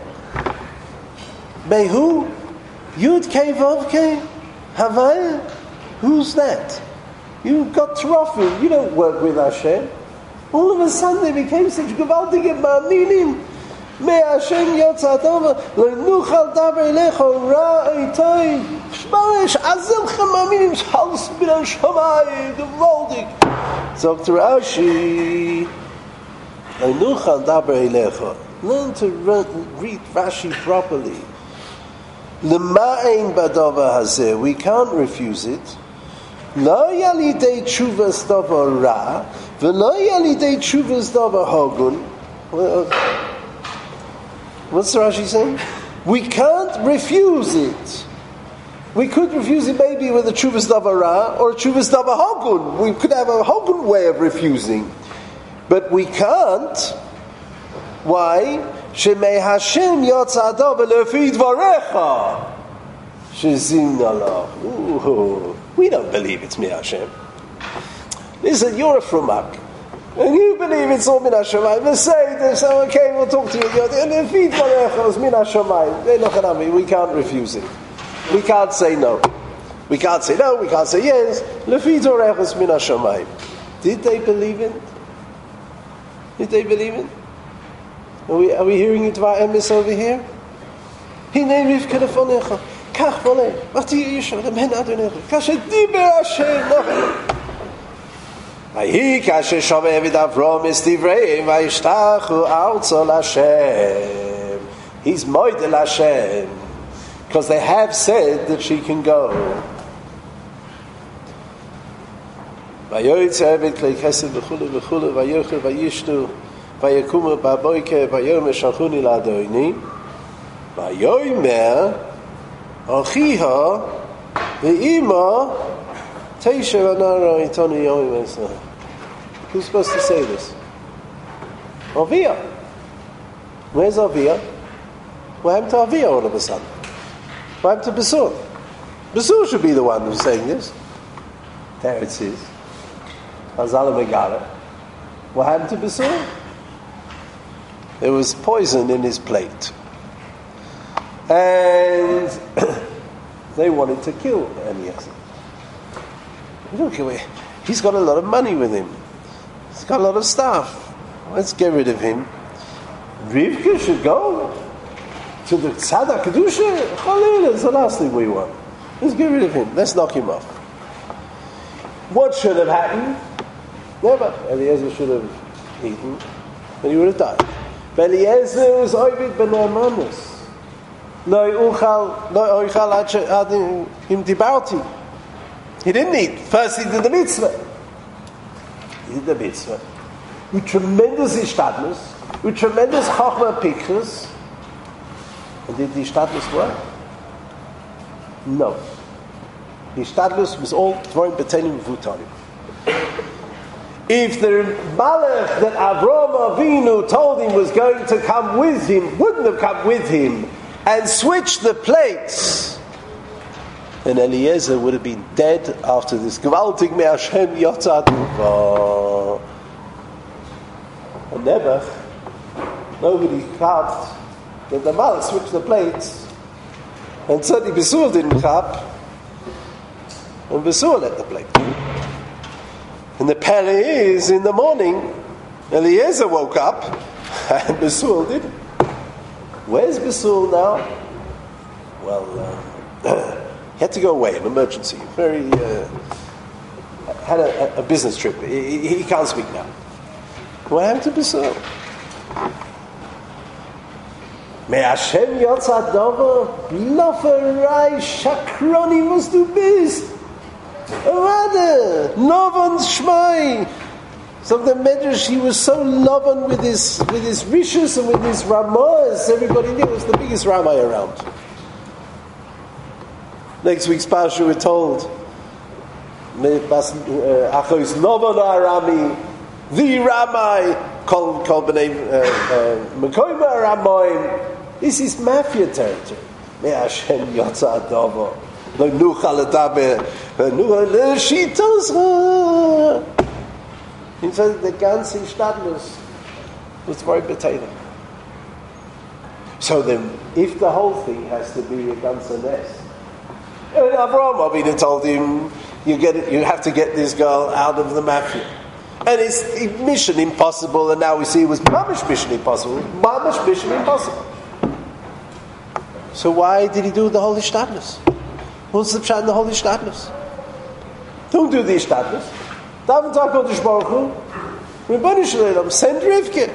Behu, Yud Kei Vav Kei, Havai. Who's that? You got Terafim. You don't work with Hashem. All of a sudden they became such gewaltige ma'aminim. Me'Hashem Yatzadava, Le'nuchal Daber Elecho Ra'itoi. Shmarish Azil Chamaminim Shals Bin Shamai gewaltig. Sagt Rashi, Le'nuchal Daber Elecho. Learn to read Rashi properly. L'ma'ein Badavar Hazeh. We can't refuse it. Lo Yalidei Tshuvas Davar Ra, V'lo Yalidei Tshuvas Davar Hogun. What's Rashi saying? We can't refuse it. We could refuse it maybe with a Tshuvas Davara or a Tshuvas Davahogun. We could have a Hogun way of refusing. But we can't. Why? Shemei Hashem Yatzadav Lefi Dvarecha. Shezim Allah. We don't believe it's me Hashem. Listen, you're a frumak. And you believe it's all min hashamayim. Let's say that someone came, we'll talk to you. And if feed is min hashamayim, we can't refuse it. We can't say no. We can't say no. We can't say yes. Lefi torech is min hashamayim. Did they believe it? Did they believe it? Are we, are we hearing it about emes over here? Hine Rivka lefonecha, kach v'oleh, v'ati Yisrael amen adonecha, kasher diber Hashem nocha. Vayi kasher shomeh Eved Avrom es divreim, vayishtachu arzo l'Hashem. He's moidel Hashem, because they have said that she can go. Vayoytze Eved klei chesed v'chulu v'chulu, vayochel vayishtu, vayekumu b'aboyke, vayomer shalchuni l'Adoni. Vayomer Achiha ve'ima teisha v'nara itonu yomim esah. Who's supposed to say this? Avia. Where's Avia? What happened to Avia all of a sudden? What happened to Besur? Besur should be the one who's saying this. There it is. Hazala Megala. What happened to Besur? There was poison in his plate. And they wanted to kill Eliezer. Look, he's got a lot of money with him. He's got a lot of stuff. Let's get rid of him. Rivka should go to the Tzaddik Kedusha. Chalil, that's the last thing we want. Let's get rid of him. Let's knock him off. What should have happened? Never. Eliezer should have eaten, and he would have died. But Eliezer was Ovid ben Naamanus. No uchal, no uchal ad him dibarti. He didn't eat. First he did the mitzvah. He did the mitzvah. With tremendous ishtadlus, with tremendous chachma pikras. And did the ishtadlus work? No. The ishtadlus was all thrown between v'vutanim. If the malach that Avraham Avinu told him was going to come with him, wouldn't have come with him, and switched the plates, then Eliezer would have been dead after this. Gewaltig me Hashem yotzad uva. And never, nobody thought that the malach switched the plates, and certainly Besur didn't chap, and Besur let the plate. And the pele is, in the morning, Eliezer woke up, and Besur didn't. Where's Besur now? Well, uh, he had to go away, an emergency. Very, uh, had a, a business trip. He, he can't speak now. What happened to Besur? Me Hashem yotzat dover, loferai shakroni was du bist. Rather, Novan Shmai. So the Medrash, he was so Novan with his with his rishus and with his ramahs. Everybody knew it was the biggest Ramai around. Next week's parsha we're told, Achos Novan Arami, the Ramai, called called b'nei Mekoyma Ramoim. This is mafia territory. Me Hashem Yotza Adava. Lo nuchal adaber, nuchal shitoscha. In fact, the ganze Stadlus was very potato. So then, if the whole thing has to be a ganze nest, and Avraham Avinu told him, you get it, you have to get this girl out of the mafia, and it's mission impossible. And now we see it was mamish mission impossible, mamish mission impossible. So why did he do the whole Stadlus? What's the pshat in the whole Ishtadlus? Don't do the Ishtadlus. Daven to HaKadosh Baruch Hu. Ribbonu shel Olam, send Rivka.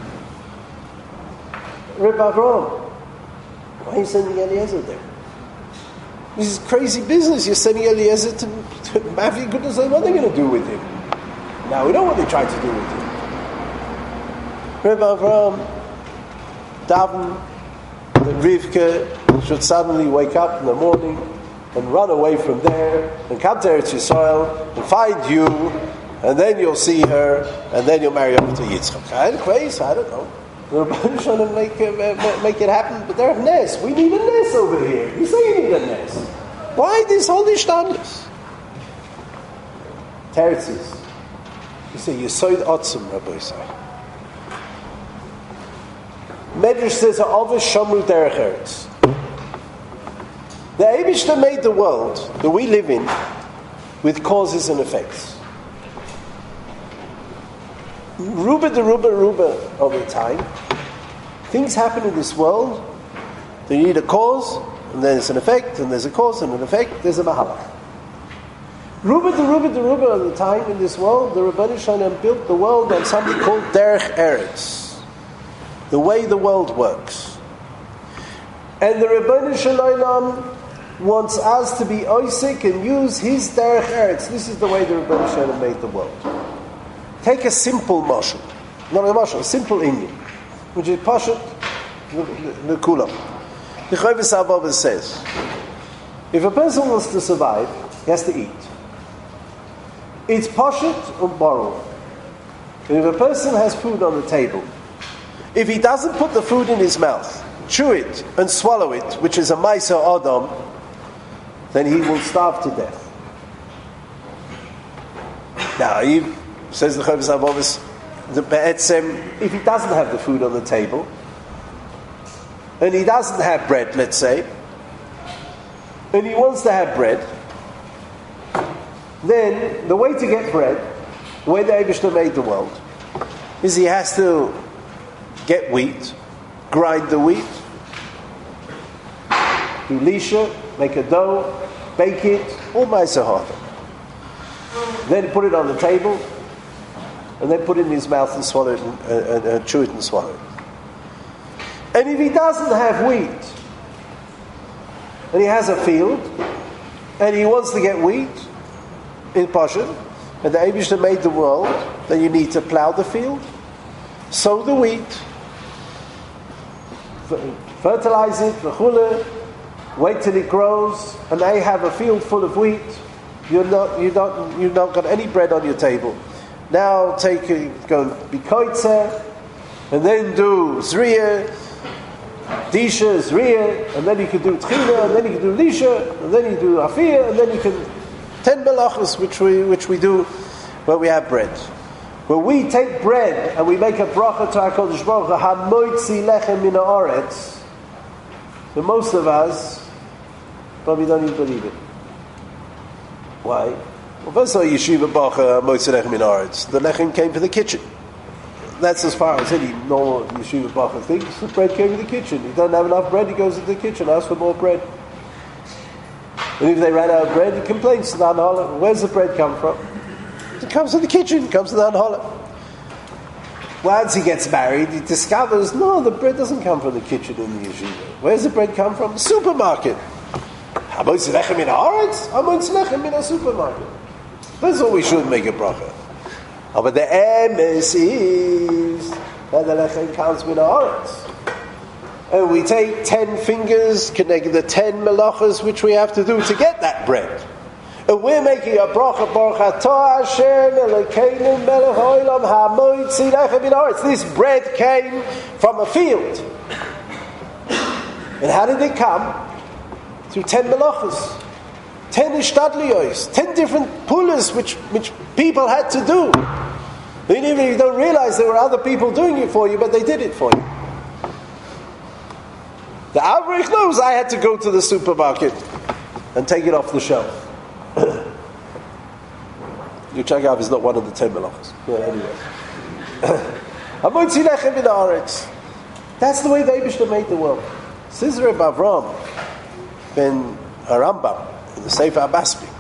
Reb Avraham. Why are you sending Eliezer there? This is crazy business. You're sending Eliezer to, to Mavi. Goodness, what are they going to do with him? Now we know what they tried to do with him. Reb Avraham, daven that Rivka should suddenly wake up in the morning and run away from there and come to Eretz Yisrael and find you, and then you'll see her, and then you'll marry her to Yitzchak. I don't know. I don't know. The Rebbeinu trying to make it, make it happen, but they're a nest. We need a nest over here. You say you need a nest. Why this whole ishtadlus? Teretzis. You say Yisoid Otzum, Rabbi Yisrael. Medrash says Ha'avos Shamru Derech Eretz. The Eibishter made the world that we live in with causes and effects. Ruba de Ruba Ruba over time. Things happen in this world. They need a cause, and there's an effect, and there's a cause and an effect. There's a mahalach. Ruba de Ruba de Ruba of the time in this world, the Rebbeinu Shalom built the world on something called Derech Eretz, the way the world works. And the Rebbeinu Shalom wants us to be oisik and use his Derech Eretz. This is the way the Rebbeinu Shalom made the world. Take a simple mashal, not a mashal, a simple Indian, which is Pashut Nekulam. The Chovos HaLevavos says, if a person wants to survive, he has to eat. It's Pashut and borrow. And if a person has food on the table, if he doesn't put the food in his mouth, chew it and swallow it, which is a Ma'aser Adam, then he will starve to death. Now, he, says the Chovos HaLevavos, the Be'etzem, if he doesn't have the food on the table, and he doesn't have bread, let's say, and he wants to have bread, then the way to get bread, the way the Eibishter made the world, is he has to get wheat, grind the wheat, do lisha, make a dough, bake it, all ma'aser hata. Then put it on the table, and then put it in his mouth and swallow it, and, and, and chew it and swallow it. And if he doesn't have wheat, and he has a field, and he wants to get wheat in Pashut, and the Eibishter made the world, then you need to plow the field, sow the wheat, fertilize it, v'chule, wait till it grows, and now you have a field full of wheat. You're not, you don't, you've not got any bread on your table. Now take, go and be koitzer, and then do zriya, disha, zriya, and then you can do tchina, and then you can do lisha, and then you do afiyah, and then you can ten melachos, which we which we do where we have bread. When we take bread and we make a bracha to HaKadosh Baruch Hu, hamoitzi lechem min haaretz, so most of us probably don't even believe it. Why? Well, first of all, yeshiva bracha hamoitzi lechem min haaretz. The lechem came from the kitchen. That's as far as any normal yeshiva bracha thinks. The bread came from the kitchen. He doesn't have enough bread, he goes to the kitchen, asks for more bread. And if they ran out of bread, he complains to the Anhala. Where's the bread come from? It comes from the kitchen, it comes to the Anhala. Once he gets married, he discovers, no, the bread doesn't come from the kitchen in the yeshiva. Where's the bread come from? The supermarket. Hamoitzi lechem min haaretz? Hamoitzi lechem min supermarket. That's all we should make a bracha. Oh, but the emes is that the lechem comes min haaretz. And we take ten fingers, connect the ten melachas which we have to do to get that bread. And we're making a bracha, Baruch atah Hashem Elokeinu melech haolam hamoitzi lechem min haaretz. This bread came from a field. And how did it come? Through ten melachas. Ten ishtadliyos. Ten different pulas which, which people had to do. And even if you don't realize there were other people doing it for you, but they did it for you. The Avrich knows I had to go to the supermarket and take it off the shelf. Yuchagav is not one of the ten melachos. Yeah, anyway. Hamoitzi lechem min haaretz. That's the way the Eibishter made the world. Says Reb Avram ben Arambam in the Sefer Abaspik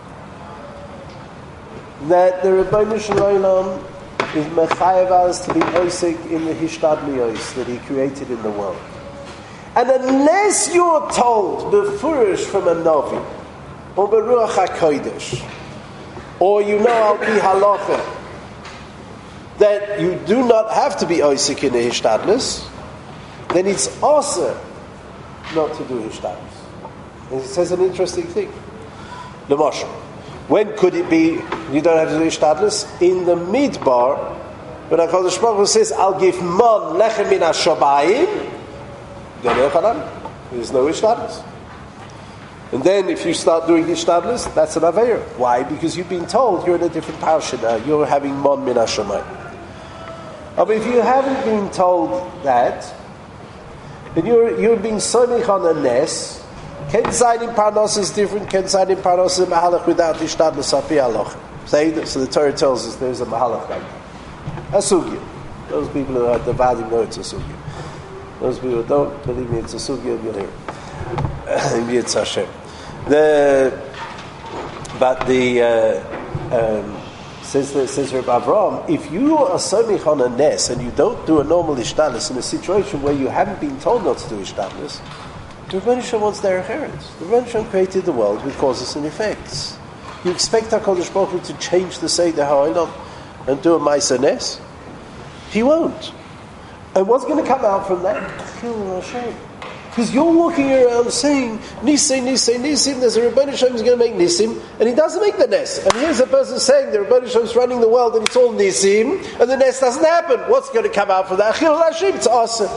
that the Rebbeinu Shalom is mechayev us to be oisik in the hishtadliyos that he created in the world. And unless you're told befurish from a Navi, or beruach HaKodesh, or you know al pi halacha, that you do not have to be oisik in the hishtadlus, then it's also not to do hishtadlus. And it says an interesting thing. L'mashal, when could it be you don't have to do hishtadlus? In the midbar, when HaKadosh Baruch Hu says, I'll give man lechem min hashabayim, there's no ishtadlus. And then if you start doing ishtadlus, that's an aveira. Why? Because you've been told you're in a different parsha now. You're having mon min hashamayim. But if you haven't been told that, and you're you're being sonich on a nes, ken zayin in parnos is different. Ken zayin in parnos is a mahalach without ishtadlus api halach. So the Torah tells us there's a mahalach like that. A sugya. Those people who are dividing know it's a sugya. Those people who don't, believe me, it's a sugya, you'll hear it. It's Hashem. The, but the, uh, um, says, the, says Reb Avraham, if you are somich on a nes and you don't do a normal ishtadlus in a situation where you haven't been told not to do ishtadlus, the Rebbeinu Shalom wants their inheritance. The Rebbeinu Shalom created the world with causes and effects. You expect HaKadosh Baruch Hu to change the Seder HaOlam and do a Ma'aser Nes? He won't. And what's going to come out from that? Chilul Hashem. Because you're walking around saying, Nisim, Nisim, Nisim, there's a Rebbeinu Shalom who's going to make Nisim, and he doesn't make the Nes. And here's a person saying the Rebbeinu Shalom is running the world and it's all Nisim, and the Nes doesn't happen. What's going to come out from that? Chilul Hashem, it's awesome.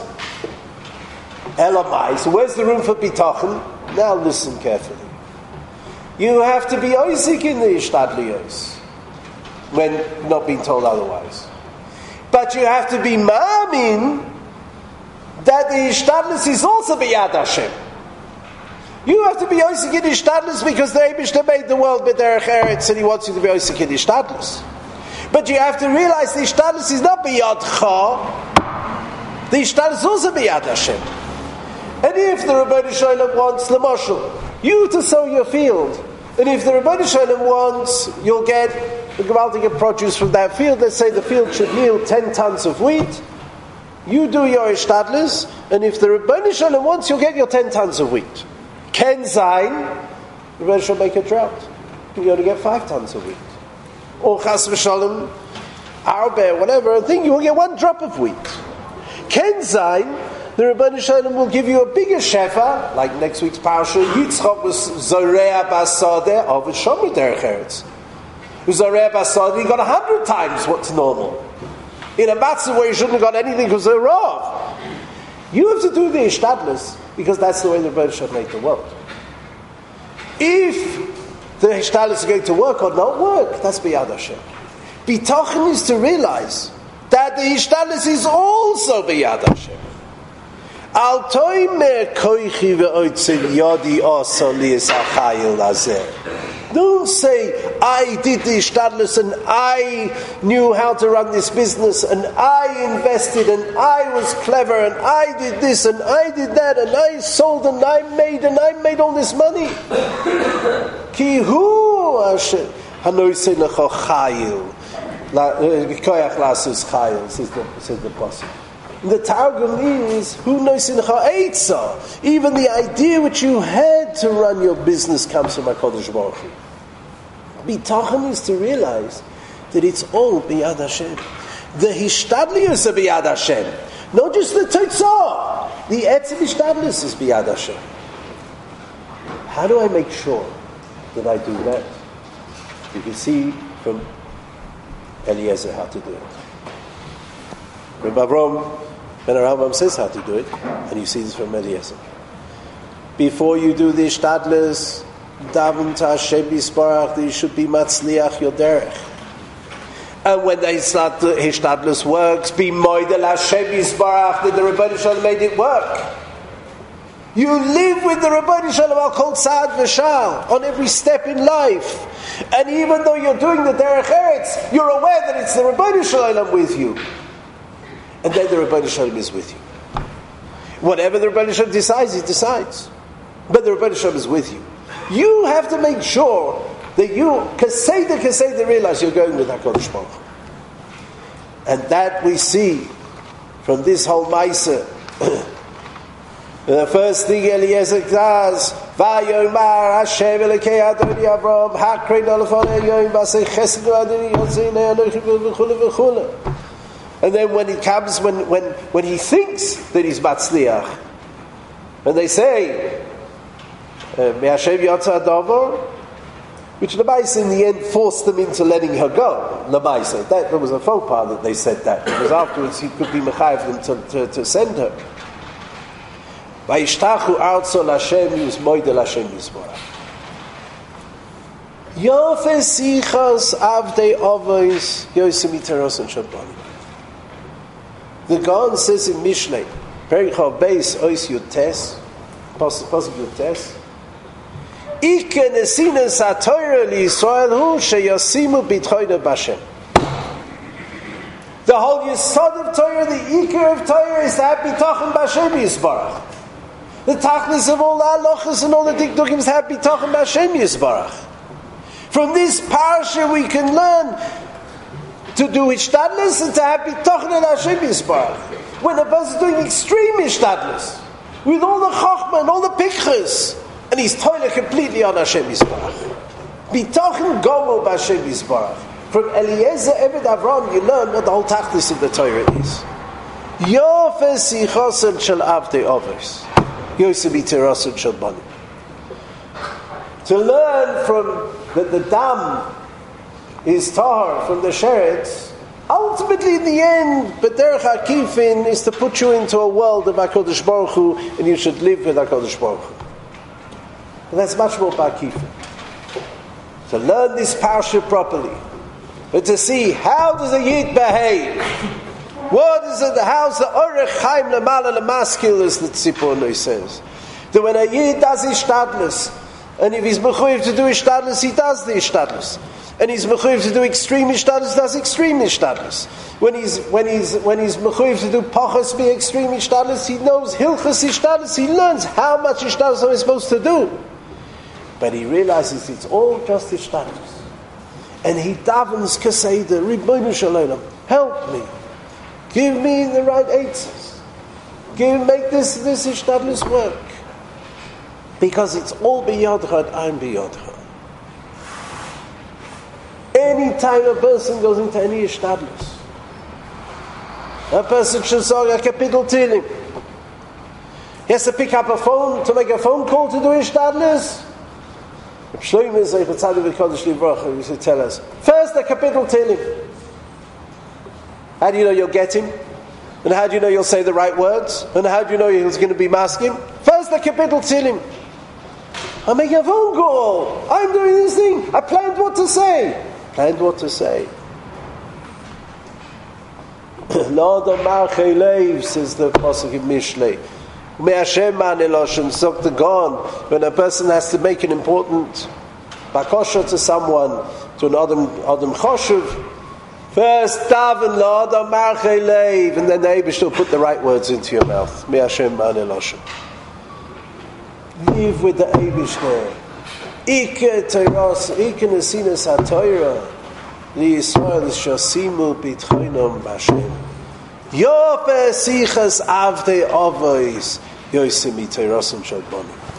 Elamai. So where's the room for bitachon? Now listen carefully. You have to be oisik in the ishtadliyos when not being told otherwise. But you have to be ma'amin that the ishtadlus is also biyad Hashem. You have to be oisik in ishtadlus because the Eibishter made the world b'derech eretz and he wants you to be oisik in ishtadlus. But you have to realize the ishtadlus is not biyad cha. The ishtadlus is also biyad Hashem. And if the Rebbeinu Shalom wants l'moshel, you to sow your field, and if the Rebbeinu Shalom wants, you'll get the gewaltige produce from that field. Let's say the field should yield ten tons of wheat. You do your ishtadlus, and if the Rebbeinu Shalom wants, you'll get your ten tons of wheat. Ken zayin, the Rebbeinu Shalom make a drought. You only get five tons of wheat. Or chas v'shalom, arbe, whatever, I think you will get one drop of wheat. Ken zayin, the Rebbeinu Shalom will give you a bigger shefa, like next week's parasha. Yitzchak was zorea basadeh of a shomer derech eretz. Zorea basadeh, he got a hundred times what's normal. In a matzah where you shouldn't have got anything because they're raw. You have to do the ishtadlus because that's the way the Rebbeinu Shalom made the world. If the ishtadlus is going to work or not work, that's biyad Hashem. Bitachon is to realize that the ishtadlus is also biyad Hashem. Al toimer koichi ve'oitzin yadi asali es achayil lazeh. Don't say, I did the ishtadlus and I knew how to run this business and I invested and I was clever and I did this and I did that and I sold and I made and I made all this money. Ki hu Hashem hanoisei lecha chayil v'koyach lasus chayil, says the, says the Pasuk. The Targum is, who knows in ha'etza? Even the idea which you had to run your business comes from HaKadosh Baruch Hu. Bitachon is to realize that it's all biyad Hashem. The hishtadlius is biyad Hashem. Not just the totzah. The etzim hishtadlius is biyad Hashem. How do I make sure that I do that? You can see from Eliezer how to do it. Reb Avraham Ben Arambam says how to do it, and you see this from Eliezer. Before you do the ishtadlus, daven to Hashem Yisbarach that you should be matzliach your derech. And when the ishtadlus works, be moidel Hashem Yisbarach that the Rebbeinu Shalom made it work. You live with the Rebbeinu Shalom al kol tzad v'shal on every step in life, and even though you're doing the derech eretz, you're aware that it's the Rebbeinu Shalom with you. And then the Rebbeinu Shalom is with you. Whatever the Rebbeinu Shalom decides, he decides. But the Rebbeinu Shalom is with you. You have to make sure that you, kaseda, kaseda, realize you're going with HaKadosh Baruch Hu. And that we see from this whole Ma'aser. The first thing Eliezer does, Vayomar Hashem Elokei Adoni Avraham, Hakrein Olafon Yom Basei Chesed Adoni Yotzei Ne'anochi V'chule V'chule. And then when he comes, when, when, when he thinks that he's matzliach, and they say, Me'ashem Yotza Adavar, which Lamaisa in the end forced them into letting her go. Lamaisa, that there was a faux pas that they said that, because afterwards he could be mechayev them to, to, to send her. Vayishtachu Artzo Lashem, he was moidel Hashem Yisborah. Yofes Sichas Avdei Avos Yosem Iteros and Shabbanim. The Gaon says in Mishlei, Perichav Beis Ois Yutes, possible Yutes, Ike Nesines HaTorah LiYisrael Hu Sheyasimu B'Tchoyna B'Hashem. The The whole Yesod of Torah, the Ikar of Torah, is to have bitachon b'Hashem Yisbarach. The tachlis of all the halachas and all the dikdukim is to have bitachon b'Hashem Yisbarach. From this parsha we can learn to do ishtadlus and to have bitachon and Hashem Yisbarach. When a person is doing extreme ishtadlus, with all the chokhmah and all the pikchas, and he's toilet completely on Hashem Yisbarach. Bitachon gomo b'Hashem Yisbarach. From Eliezer Eved Avram, you learn what the whole tachlis of the Torah is. Yofe sichosan shel avdei avos, yosem iterasan shel banim. To learn from that the dam is tahar from the sheretz, ultimately in the end, but derech akifin is to put you into a world of HaKadosh Baruch Hu, and you should live with HaKadosh Baruch Hu. And that's much more ba'akifin. To learn this parsha properly, but to see how does a yid behave, what is it? How's the orech chaim lemala lemaskil, as the Tzipor says. That when a yid does his shtadlus, and if he's mechuyev to do his shtadlus, he does the shtadlus. And he's mechuyev to do extreme shtadlus, does extreme shtadlus. When he's when he's when he's mechuyev to do pachas be extreme shtadlus, he knows hilchas shtadlus. He learns how much shtadlus am I supposed to do. But he realizes it's all just shtadlus. And he davens kaseidah, Ribbono Shel Olam, help me, give me the right eitzes, give make this this ishtadlus work, because it's all biyodcha and I'm biyodcha. Any time a person goes into any ishtadlus, a person should say a kapitel tilim. He has to pick up a phone to make a phone call to do ishtadlus. Shlomo Zeichet Tzadik V'Kodesh Livrocha used to tell us, first the kapitel tilim. How do you know you'll get him? And how do you know you'll say the right words? And how do you know he's going to be masking? First the kapitel tilim. I'm making a phone call. I'm doing this thing. I planned what to say. Planned what to say. Lord Amar Chelev, says the Pasuk in Mishlei. When a person has to make an important bakosha to someone, to an Adam, Adam Choshev, first daven L'Adam Marchei Leiv, and then the Eibush will put the right words into your mouth. Me Hashem man Eloshem. Live with the Eibush there. Ike Teiras, Ike Nesinas HaTorah, Li Yisrael Shasimu B'Tchoinom B'Hashem. Yofe sichas avdei avos, yosem iterasim shel banim.